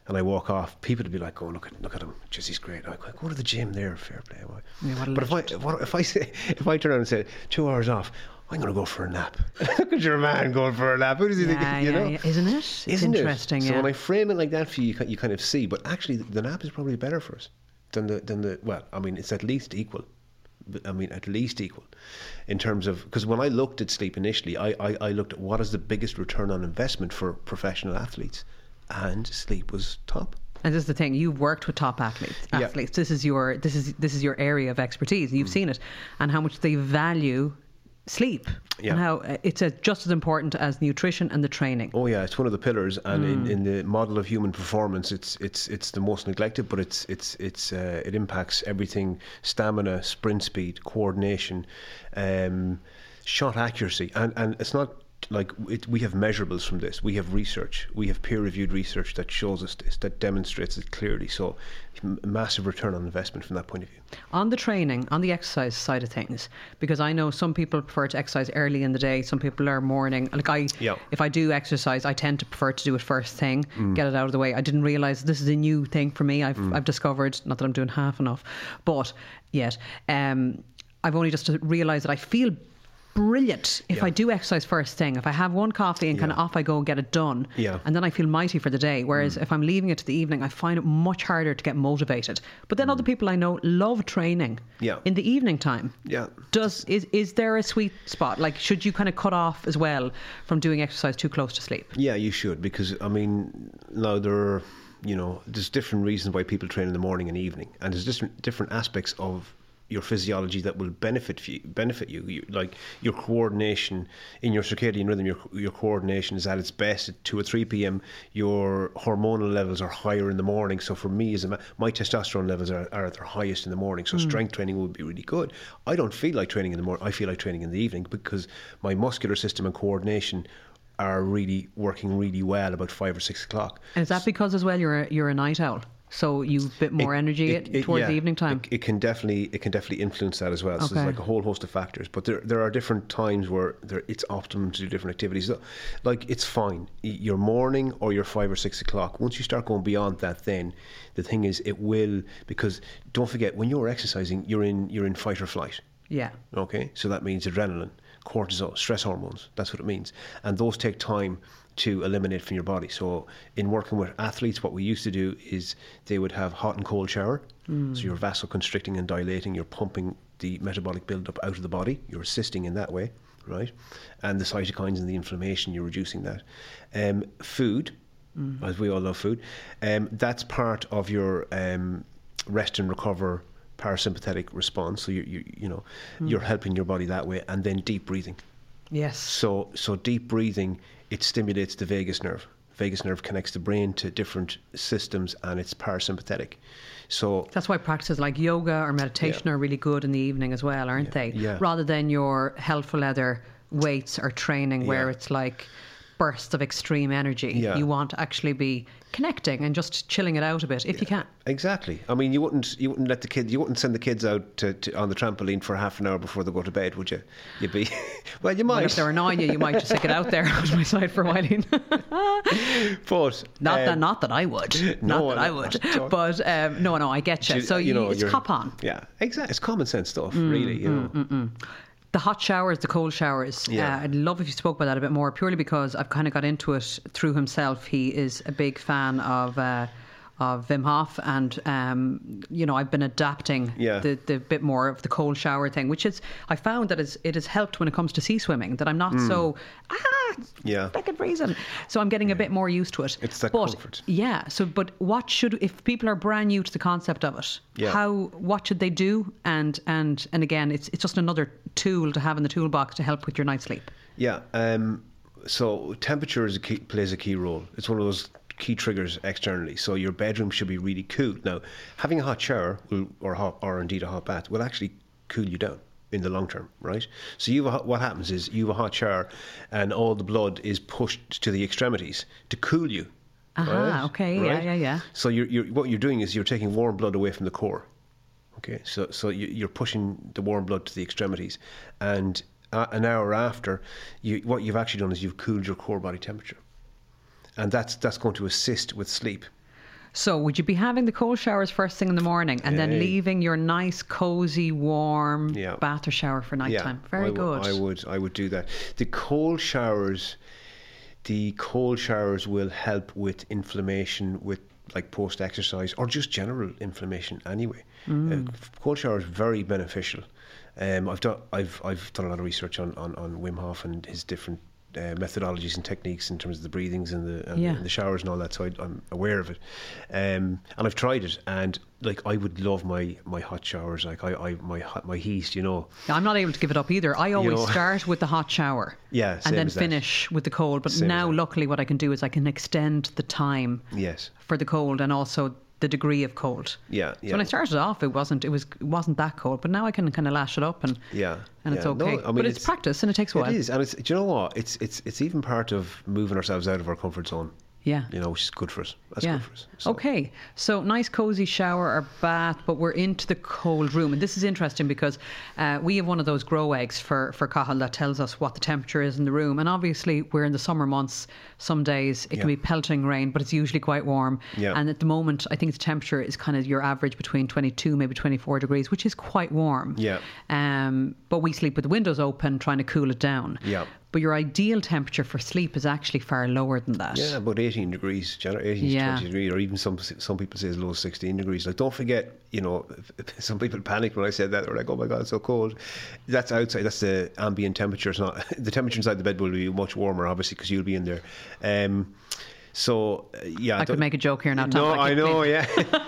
S5: and I walk off, people would be like, "Oh, look at look at him, just he's great." I go, "Go to the gym there, fair play."
S4: Yeah, what a
S5: but if I what, if I say if I turn around and say two hours off, I'm going to go for a nap. Look at your man going for a nap. Who does he
S4: yeah,
S5: think? You
S4: yeah,
S5: know,
S4: yeah. Isn't it? It's
S5: Isn't
S4: interesting.
S5: It?
S4: Yeah.
S5: So when I frame it like that for you, you, you kind of see. But actually, the nap is probably better for us than the than the. Well, I mean, it's at least equal. I mean, at least equal in terms of, because when I looked at sleep initially, I, I, I looked at what is the biggest return on investment for professional athletes, and sleep was top.
S4: And this is the thing, you've worked with top athletes. Athletes. Yeah. This is your this is this is your area of expertise. You've mm. seen it, and how much they value sleep, yeah. and how it's a, just as important as nutrition and the training.
S5: Oh yeah, it's one of the pillars, and
S4: mm.
S5: in, in the model of human performance, it's it's it's the most neglected, but it's it's it's uh, it impacts everything: stamina, sprint speed, coordination, um, shot accuracy, and and it's not like it, we have measurables from this. We have research, we have peer-reviewed research that shows us this, that demonstrates it clearly. So, massive return on investment from that point of view.
S4: On the training, on the exercise side of things, because I know some people prefer to exercise early in the day, some people are morning. Like I,
S5: yeah.
S4: if I do exercise, I tend to prefer to do it first thing, mm. get it out of the way. I didn't realise this is a new thing for me. I've mm. I've discovered, not that I'm doing half enough, but yet, um, I've only just realised that I feel brilliant if yeah. I do exercise first thing. If I have one coffee and yeah. kind of off I go and get it done,
S5: yeah.
S4: and then I feel mighty for the day. Whereas mm. if I'm leaving it to the evening, I find it much harder to get motivated. But then mm. other people I know love training
S5: yeah.
S4: in the evening time.
S5: Yeah.
S4: Does is is there a sweet spot? Like, should you kind of cut off as well from doing exercise too close to sleep?
S5: Yeah, you should, because I mean, now there are, you know, there's different reasons why people train in the morning and evening, and there's different different aspects of your physiology that will benefit you. Benefit you. you, like your coordination in your circadian rhythm. Your your coordination is at its best at two or three p.m. Your hormonal levels are higher in the morning. So for me, as a man, my testosterone levels are, are at their highest in the morning. So mm. strength training would be really good. I don't feel like training in the morning. I feel like training in the evening, because my muscular system and coordination are really working really well about five or six o'clock.
S4: And is that because as well you're a, you're a night owl? So you've a bit more
S5: it,
S4: energy
S5: it, it,
S4: towards
S5: yeah,
S4: the evening time.
S5: It, it can definitely it can definitely influence that as well.
S4: Okay.
S5: So there's like a whole host of factors. But there there are different times where there, it's optimum to do different activities. Like, it's fine, your morning or your five or six o'clock. Once you start going beyond that, then the thing is it will, because don't forget, when you're exercising, you're in you're in fight or flight.
S4: Yeah.
S5: Okay. So that means adrenaline, cortisol, stress hormones. That's what it means, and those take time to eliminate from your body. So in working with athletes, what we used to do is they would have hot and cold shower. Mm. So you're vasoconstricting and dilating, you're pumping the metabolic buildup out of the body, you're assisting in that way, right? And the cytokines and the inflammation, you're reducing that. Um, food, mm. as we all love food, um, that's part of your um, rest and recover parasympathetic response. So you you you know mm. you're helping your body that way. And then deep breathing.
S4: Yes.
S5: So so deep breathing, it stimulates the vagus nerve. Vagus nerve connects the brain to different systems, and it's parasympathetic. So
S4: that's why practices like yoga or meditation yeah. are really good in the evening as well, aren't
S5: yeah.
S4: they?
S5: Yeah.
S4: Rather than your held for leather weights or training
S5: yeah.
S4: where it's like bursts of extreme energy.
S5: Yeah.
S4: You want to actually be connecting and just chilling it out a bit if
S5: yeah,
S4: you can.
S5: Exactly. I mean, you wouldn't you wouldn't let the kids you wouldn't send the kids out to, to, on the trampoline for half an hour before they go to bed, would you? You'd be well, you might.
S4: Well, if they're annoying you, you might just stick it out there on my side for a while.
S5: But
S4: not
S5: um,
S4: that not that I would. Not
S5: no,
S4: that I would. But um, no, no, I get you. So
S5: you, you know,
S4: it's cop on.
S5: Yeah, exactly. It's common sense stuff,
S4: mm,
S5: really. You know.
S4: Mm, mm, mm. The hot showers, the cold showers.
S5: Yeah.
S4: Uh, I'd love if you spoke about that a bit more, purely because I've kind of got into it through himself. He is a big fan of uh, of Wim Hof, and um, you know, I've been adapting
S5: yeah.
S4: the, the bit more of the cold shower thing, which is, I found that is, it has helped when it comes to sea swimming, that I'm not mm. so, ah,
S5: yeah.
S4: second reason. So I'm getting yeah. a bit more used to it.
S5: It's that
S4: but,
S5: comfort.
S4: Yeah. So, but what should, if people are brand new to the concept of it,
S5: yeah.
S4: how, what should they do? And, and, and again, it's, it's just another tool to have in the toolbox to help with your night's sleep.
S5: Yeah. Um, so temperature is a key, plays a key role. It's one of those key triggers externally. So your bedroom should be really cool. Now, having a hot shower will, or hot, or indeed a hot bath will actually cool you down in the long term, right? So you have a, what happens is you have a hot shower, and all the blood is pushed to the extremities to cool you.
S4: Ah,
S5: right?
S4: okay,
S5: right?
S4: yeah, yeah, yeah.
S5: So you're, you're, what you're doing is you're taking warm blood away from the core. Okay, so so you, you're pushing the warm blood to the extremities, and uh, an hour after, you what you've actually done is you've cooled your core body temperature. And that's that's going to assist with sleep.
S4: So would you be having the cold showers first thing in the morning and then
S5: Hey.
S4: leaving your nice, cosy, warm
S5: Yeah.
S4: bath or shower for nighttime?
S5: Yeah,
S4: Very
S5: I w-
S4: good.
S5: I would, I would do that. The cold showers, the cold showers will help with inflammation, with like post-exercise or just general inflammation anyway.
S4: Mm.
S5: Uh, cold showers very beneficial. Um, I've done, I've, I've done a lot of research on, on, on Wim Hof and his different uh, methodologies and techniques in terms of the breathings and the and,
S4: Yeah.
S5: the, and the showers and all that. So I, I'm aware of it, um, and I've tried it. And like I would love my, my hot showers. Like I, I my hot, my heat, you know.
S4: I'm not able to give it up either. I always
S5: know.
S4: start with the hot shower.
S5: Yeah,
S4: and
S5: same
S4: then
S5: as that.
S4: finish with the cold. But
S5: Same as
S4: now,
S5: that.
S4: luckily, what I can do is I can extend the time
S5: Yes.
S4: for the cold and also the degree of cold.
S5: Yeah,
S4: So
S5: yeah.
S4: when I started off, it wasn't it was it wasn't that cold, but now I can kind of lash it up and
S5: Yeah,
S4: and it's
S5: yeah.
S4: okay.
S5: No, I mean,
S4: but it's, practice and it takes a while.
S5: It is, and it's. Do you know what? It's it's it's even part of moving ourselves out of our comfort zone.
S4: Yeah.
S5: You know, which is good for us. That's
S4: yeah.
S5: good for us. So,
S4: Okay. So nice cozy shower or bath, but we're into the cold room. And this is interesting because uh, we have one of those grow eggs for, for Cathal that tells us what the temperature is in the room. And obviously we're in the summer months. Some days it can
S5: Yeah.
S4: be pelting rain, but it's usually quite warm.
S5: Yeah.
S4: And at the moment, I think the temperature is kind of your average between twenty-two, maybe twenty-four degrees, which is quite warm.
S5: Yeah.
S4: Um, but we sleep with the windows open, trying to cool it down.
S5: Yeah.
S4: But your ideal temperature for sleep is actually far lower than that.
S5: Yeah, about eighteen degrees, generally eighteen
S4: Yeah.
S5: to twenty degrees, or even some some people say as low as sixteen degrees. Like, don't forget, you know, some people panicked when I said that. They were like, "Oh my God, it's so cold." That's outside. That's the ambient temperature. It's not the temperature inside the bed will be much warmer, obviously, because you'll be in there. Um, so uh, yeah,
S4: I could make a joke here now, Tom.
S5: No,
S4: but
S5: I
S4: keep
S5: know.
S4: going.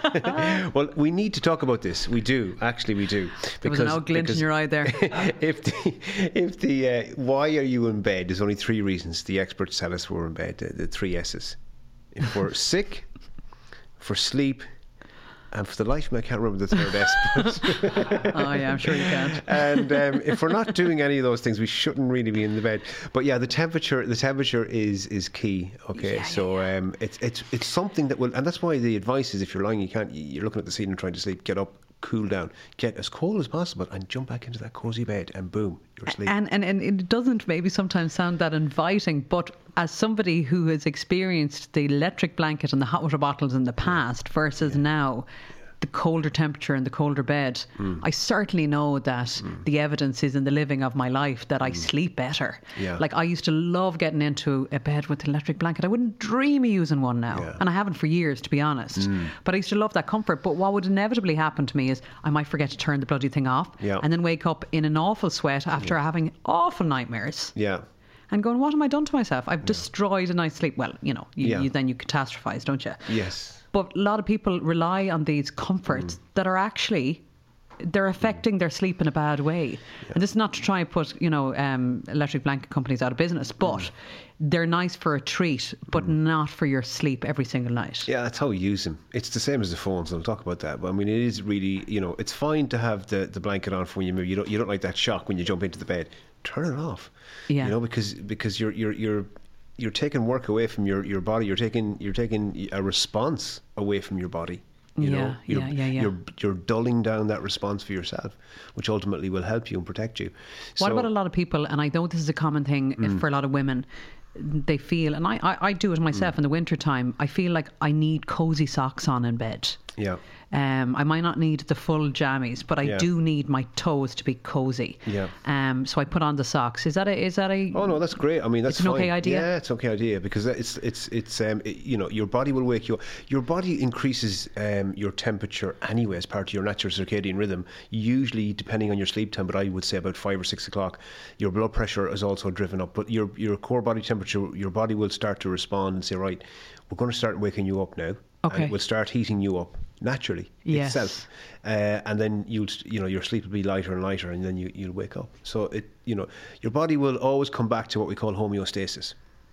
S5: Yeah. Well, we need to talk about this. We do actually. We do.
S4: There was an old glint in your eye there.
S5: if the if the uh, why are you in bed? There's only three reasons. The experts tell us we're in bed. The, the three S's. If we're sick, for sleep, and for the life of me, I can't remember the third S. But
S4: Oh yeah, I'm sure you can't.
S5: and um, if we're not doing any of those things, we shouldn't really be in the bed. But yeah, the temperature, the temperature is is key. Okay,
S4: Yeah,
S5: so um, it's it's it's something that will, and that's why the advice is if you're lying, you can't, you're looking at the ceiling trying to sleep, get up, cool down, get as cold as possible, and jump back into that cozy bed, and boom, you're asleep.
S4: And, and and it doesn't maybe sometimes sound that inviting, but as somebody who has experienced the electric blanket and the hot water bottles in the past versus now, the colder temperature and the colder bed,
S5: Mm.
S4: I certainly know that the evidence is in the living of my life that I sleep better.
S5: Yeah.
S4: Like I used to love getting into a bed with an electric blanket. I wouldn't dream of using one now.
S5: Yeah.
S4: And I haven't for years, to be honest. But I used to love that comfort. But what would inevitably happen to me is I might forget to turn the bloody thing off
S5: Yeah.
S4: and then wake up in an awful sweat after having awful nightmares
S5: yeah.
S4: and going, what am I done to myself? I've destroyed a night's sleep. Well, you know, you,
S5: Yeah.
S4: you, then you catastrophize, don't you?
S5: Yes.
S4: But a lot of people rely on these comforts
S5: Mm.
S4: that are actually, they're affecting their sleep in a bad way. And this is not to try and put, you know, um, electric blanket companies out of business, but
S5: Mm.
S4: they're nice for a treat, but not for your sleep every single night.
S5: Yeah, that's how we use them. It's the same as the phones. I'll talk about that. But I mean, it is really, you know, it's fine to have the, the blanket on for when you move. You don't you don't like that shock when you jump into the bed. Turn it off.
S4: Yeah.
S5: You know, because because you're you're you're you're taking work away from your, your body. You're taking you're taking a response away from your body. You know,
S4: Yeah,
S5: you're,
S4: yeah, yeah, yeah.
S5: You're you're dulling down that response for yourself, which ultimately will help you and protect you.
S4: What
S5: So-
S4: about a lot of people, and I know this is a common thing
S5: Mm.
S4: for a lot of women, they feel, and I, I, I do it myself
S5: Mm.
S4: in the winter time, I feel like I need cozy socks on in bed.
S5: Yeah.
S4: Um, I might not need the full jammies, but I
S5: Yeah.
S4: do need my toes to be cozy.
S5: Yeah.
S4: Um, so I put on the socks. Is that a? Is that a?
S5: Oh no, that's great. I mean, that's
S4: It's an
S5: fine.
S4: okay idea?
S5: Yeah, it's an okay idea because it's it's it's um it, you know, your body will wake you up. Your body increases um your temperature anyway as part of your natural circadian rhythm. Usually, depending on your sleep time, but I would say about five or six o'clock, your blood pressure is also driven up. But your your core body temperature, your body will start to respond and say, right, we're going to start waking you up now.
S4: Okay.
S5: And it will start heating you up naturally
S4: Yes.
S5: itself, uh, and then you'll you know your sleep will be lighter and lighter, and then you you'll wake up. So it you know your body will always come back to what we call homeostasis,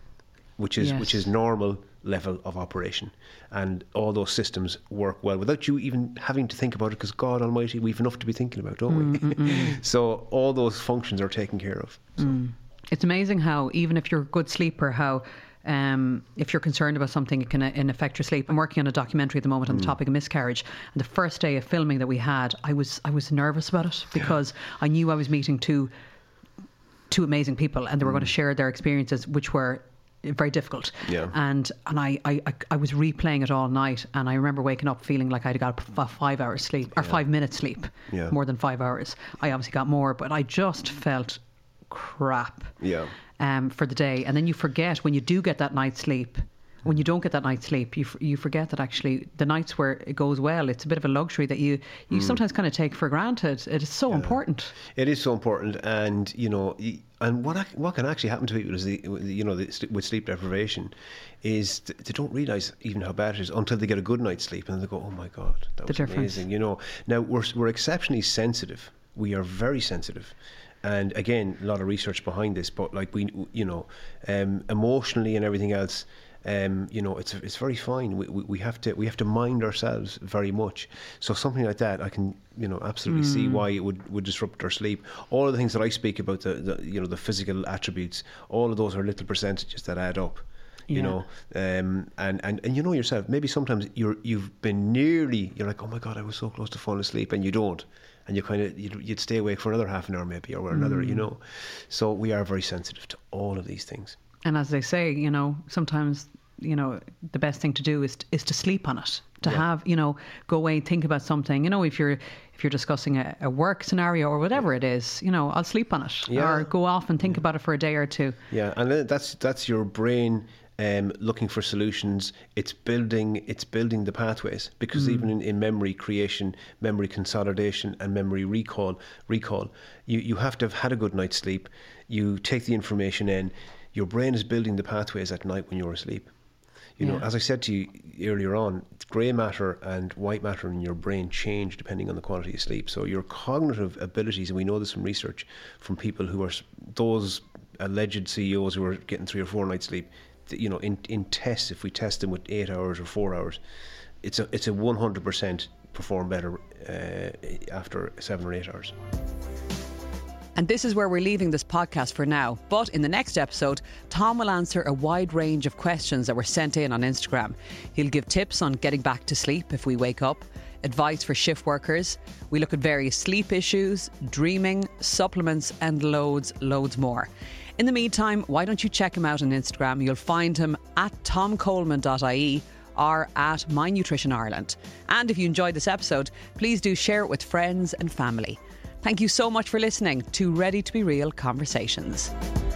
S5: which is
S4: Yes.
S5: which is normal level of operation, and all those systems work well without you even having to think about it, because God Almighty, we've enough to be thinking about, don't we? So all those functions are taken care of. So,
S4: It's amazing how even if you're a good sleeper, how um, if you're concerned about something, it can, uh, can affect your sleep. I'm working on a documentary at the moment on the topic of miscarriage, and the first day of filming that we had, I was I was nervous about it because I knew I was meeting two two amazing people, and they were going to share their experiences, which were very difficult.
S5: Yeah.
S4: And and I, I, I was replaying it all night, and I remember waking up feeling like I'd got f- five hours sleep, or yeah. five minutes sleep,
S5: yeah.
S4: more than five hours. I obviously got more, but I just felt crap
S5: yeah.
S4: um, for the day. And then you forget, when you do get that night's sleep, when you don't get that night's sleep, you f- you forget that actually the nights where it goes well, it's a bit of a luxury that you, you mm. sometimes kind of take for granted. It is so yeah. important.
S5: It is so important, and you know, and what what can actually happen to people is the, you know, the, with sleep deprivation, is they don't realise even how bad it is until they get a good night's sleep, and they go, "Oh my God, that was amazing!" You know, now we're we're exceptionally sensitive. We are very sensitive. And again, a lot of research behind this, but like we, you know, um, emotionally and everything else, um, you know, it's it's very fine. We, we we have to we have to mind ourselves very much. So something like that, I can, you know, absolutely mm. see why it would, would disrupt our sleep. All of the things that I speak about, the, the you know the physical attributes, all of those are little percentages that add up. You yeah. know, um, and, and, and you know yourself, maybe sometimes you're you've been nearly, you're like, oh my God, I was so close to falling asleep, and you don't. And you kind of, you'd, you'd stay awake for another half an hour maybe, or another, mm. you know. So we are very sensitive to all of these things. And
S4: as they say, you know, sometimes, you know, the best thing to do is is to sleep on it. To yeah. have, you know, go away and think about something. You know, if you're if you're discussing a, a work scenario or whatever yeah. it is, you know, I'll sleep on it. Yeah. Or go off and think yeah. about it for a day or two.
S5: Yeah, and that's that's your brain Um, looking for solutions. It's building it's building the pathways, because mm. even in, in memory creation, memory consolidation and memory recall recall you, you have to have had a good night's sleep. You take the information in, your brain is building the pathways at night when you're asleep. You yeah. know, as I said to you earlier on, grey matter and white matter in your brain change depending on the quality of sleep. So your cognitive abilities, and we know this from research from people who are those alleged C E Os who are getting three or four nights sleep, you know, in, in tests, if we test them with eight hours or four hours, it's a it's a one hundred percent perform better uh, after seven or eight hours.
S4: And this is where we're leaving this podcast for now. But in the next episode, Tom will answer a wide range of questions that were sent in on Instagram. He'll give tips on getting back to sleep if we wake up, advice for shift workers. We look at various sleep issues, dreaming, supplements, and loads, loads more. In the meantime, why don't you check him out on Instagram? You'll find him at tom coleman dot I E or at My Nutrition Ireland. And if you enjoyed this episode, please do share it with friends and family. Thank you so much for listening to Ready to Be Real Conversations.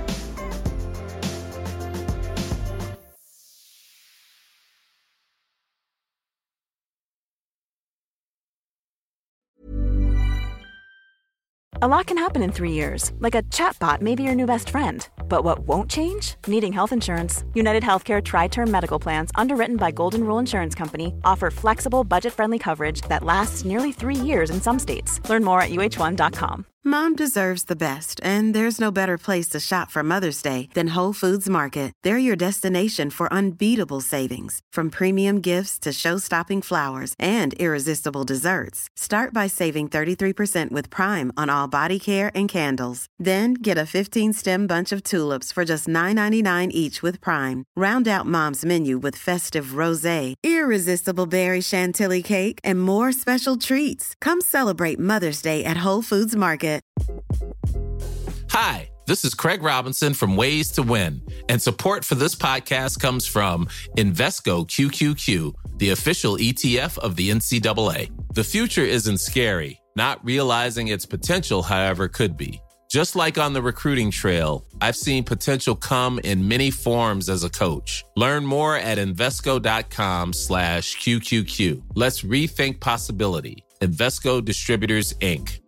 S3: A lot can happen in three years, like a chatbot may be your new best friend. But what won't change? Needing health insurance. United Healthcare Tri-Term Medical Plans, underwritten by Golden Rule Insurance Company, offer flexible, budget-friendly coverage that lasts nearly three years in some states. Learn more at U H one dot com.
S6: Mom deserves the best, and there's no better place to shop for Mother's Day than Whole Foods Market. They're your destination for unbeatable savings, from premium gifts to show-stopping flowers and irresistible desserts. Start by saving thirty-three percent with Prime on all body care and candles. Then get a fifteen-stem bunch of tulips for just nine ninety-nine each with Prime. Round out Mom's menu with festive rosé, irresistible berry chantilly cake, and more special treats. Come celebrate Mother's Day at Whole Foods Market.
S1: Hi, this is Craig Robinson from Ways to Win, and support for this podcast comes from Invesco Q Q Q, the official E T F of the N C double A. The future isn't scary. Not realizing its potential, however, could be. Just like on the recruiting trail, I've seen potential come in many forms as a coach. Learn more at Invesco.com slash QQQ. Let's rethink possibility. Invesco Distributors, Incorporated.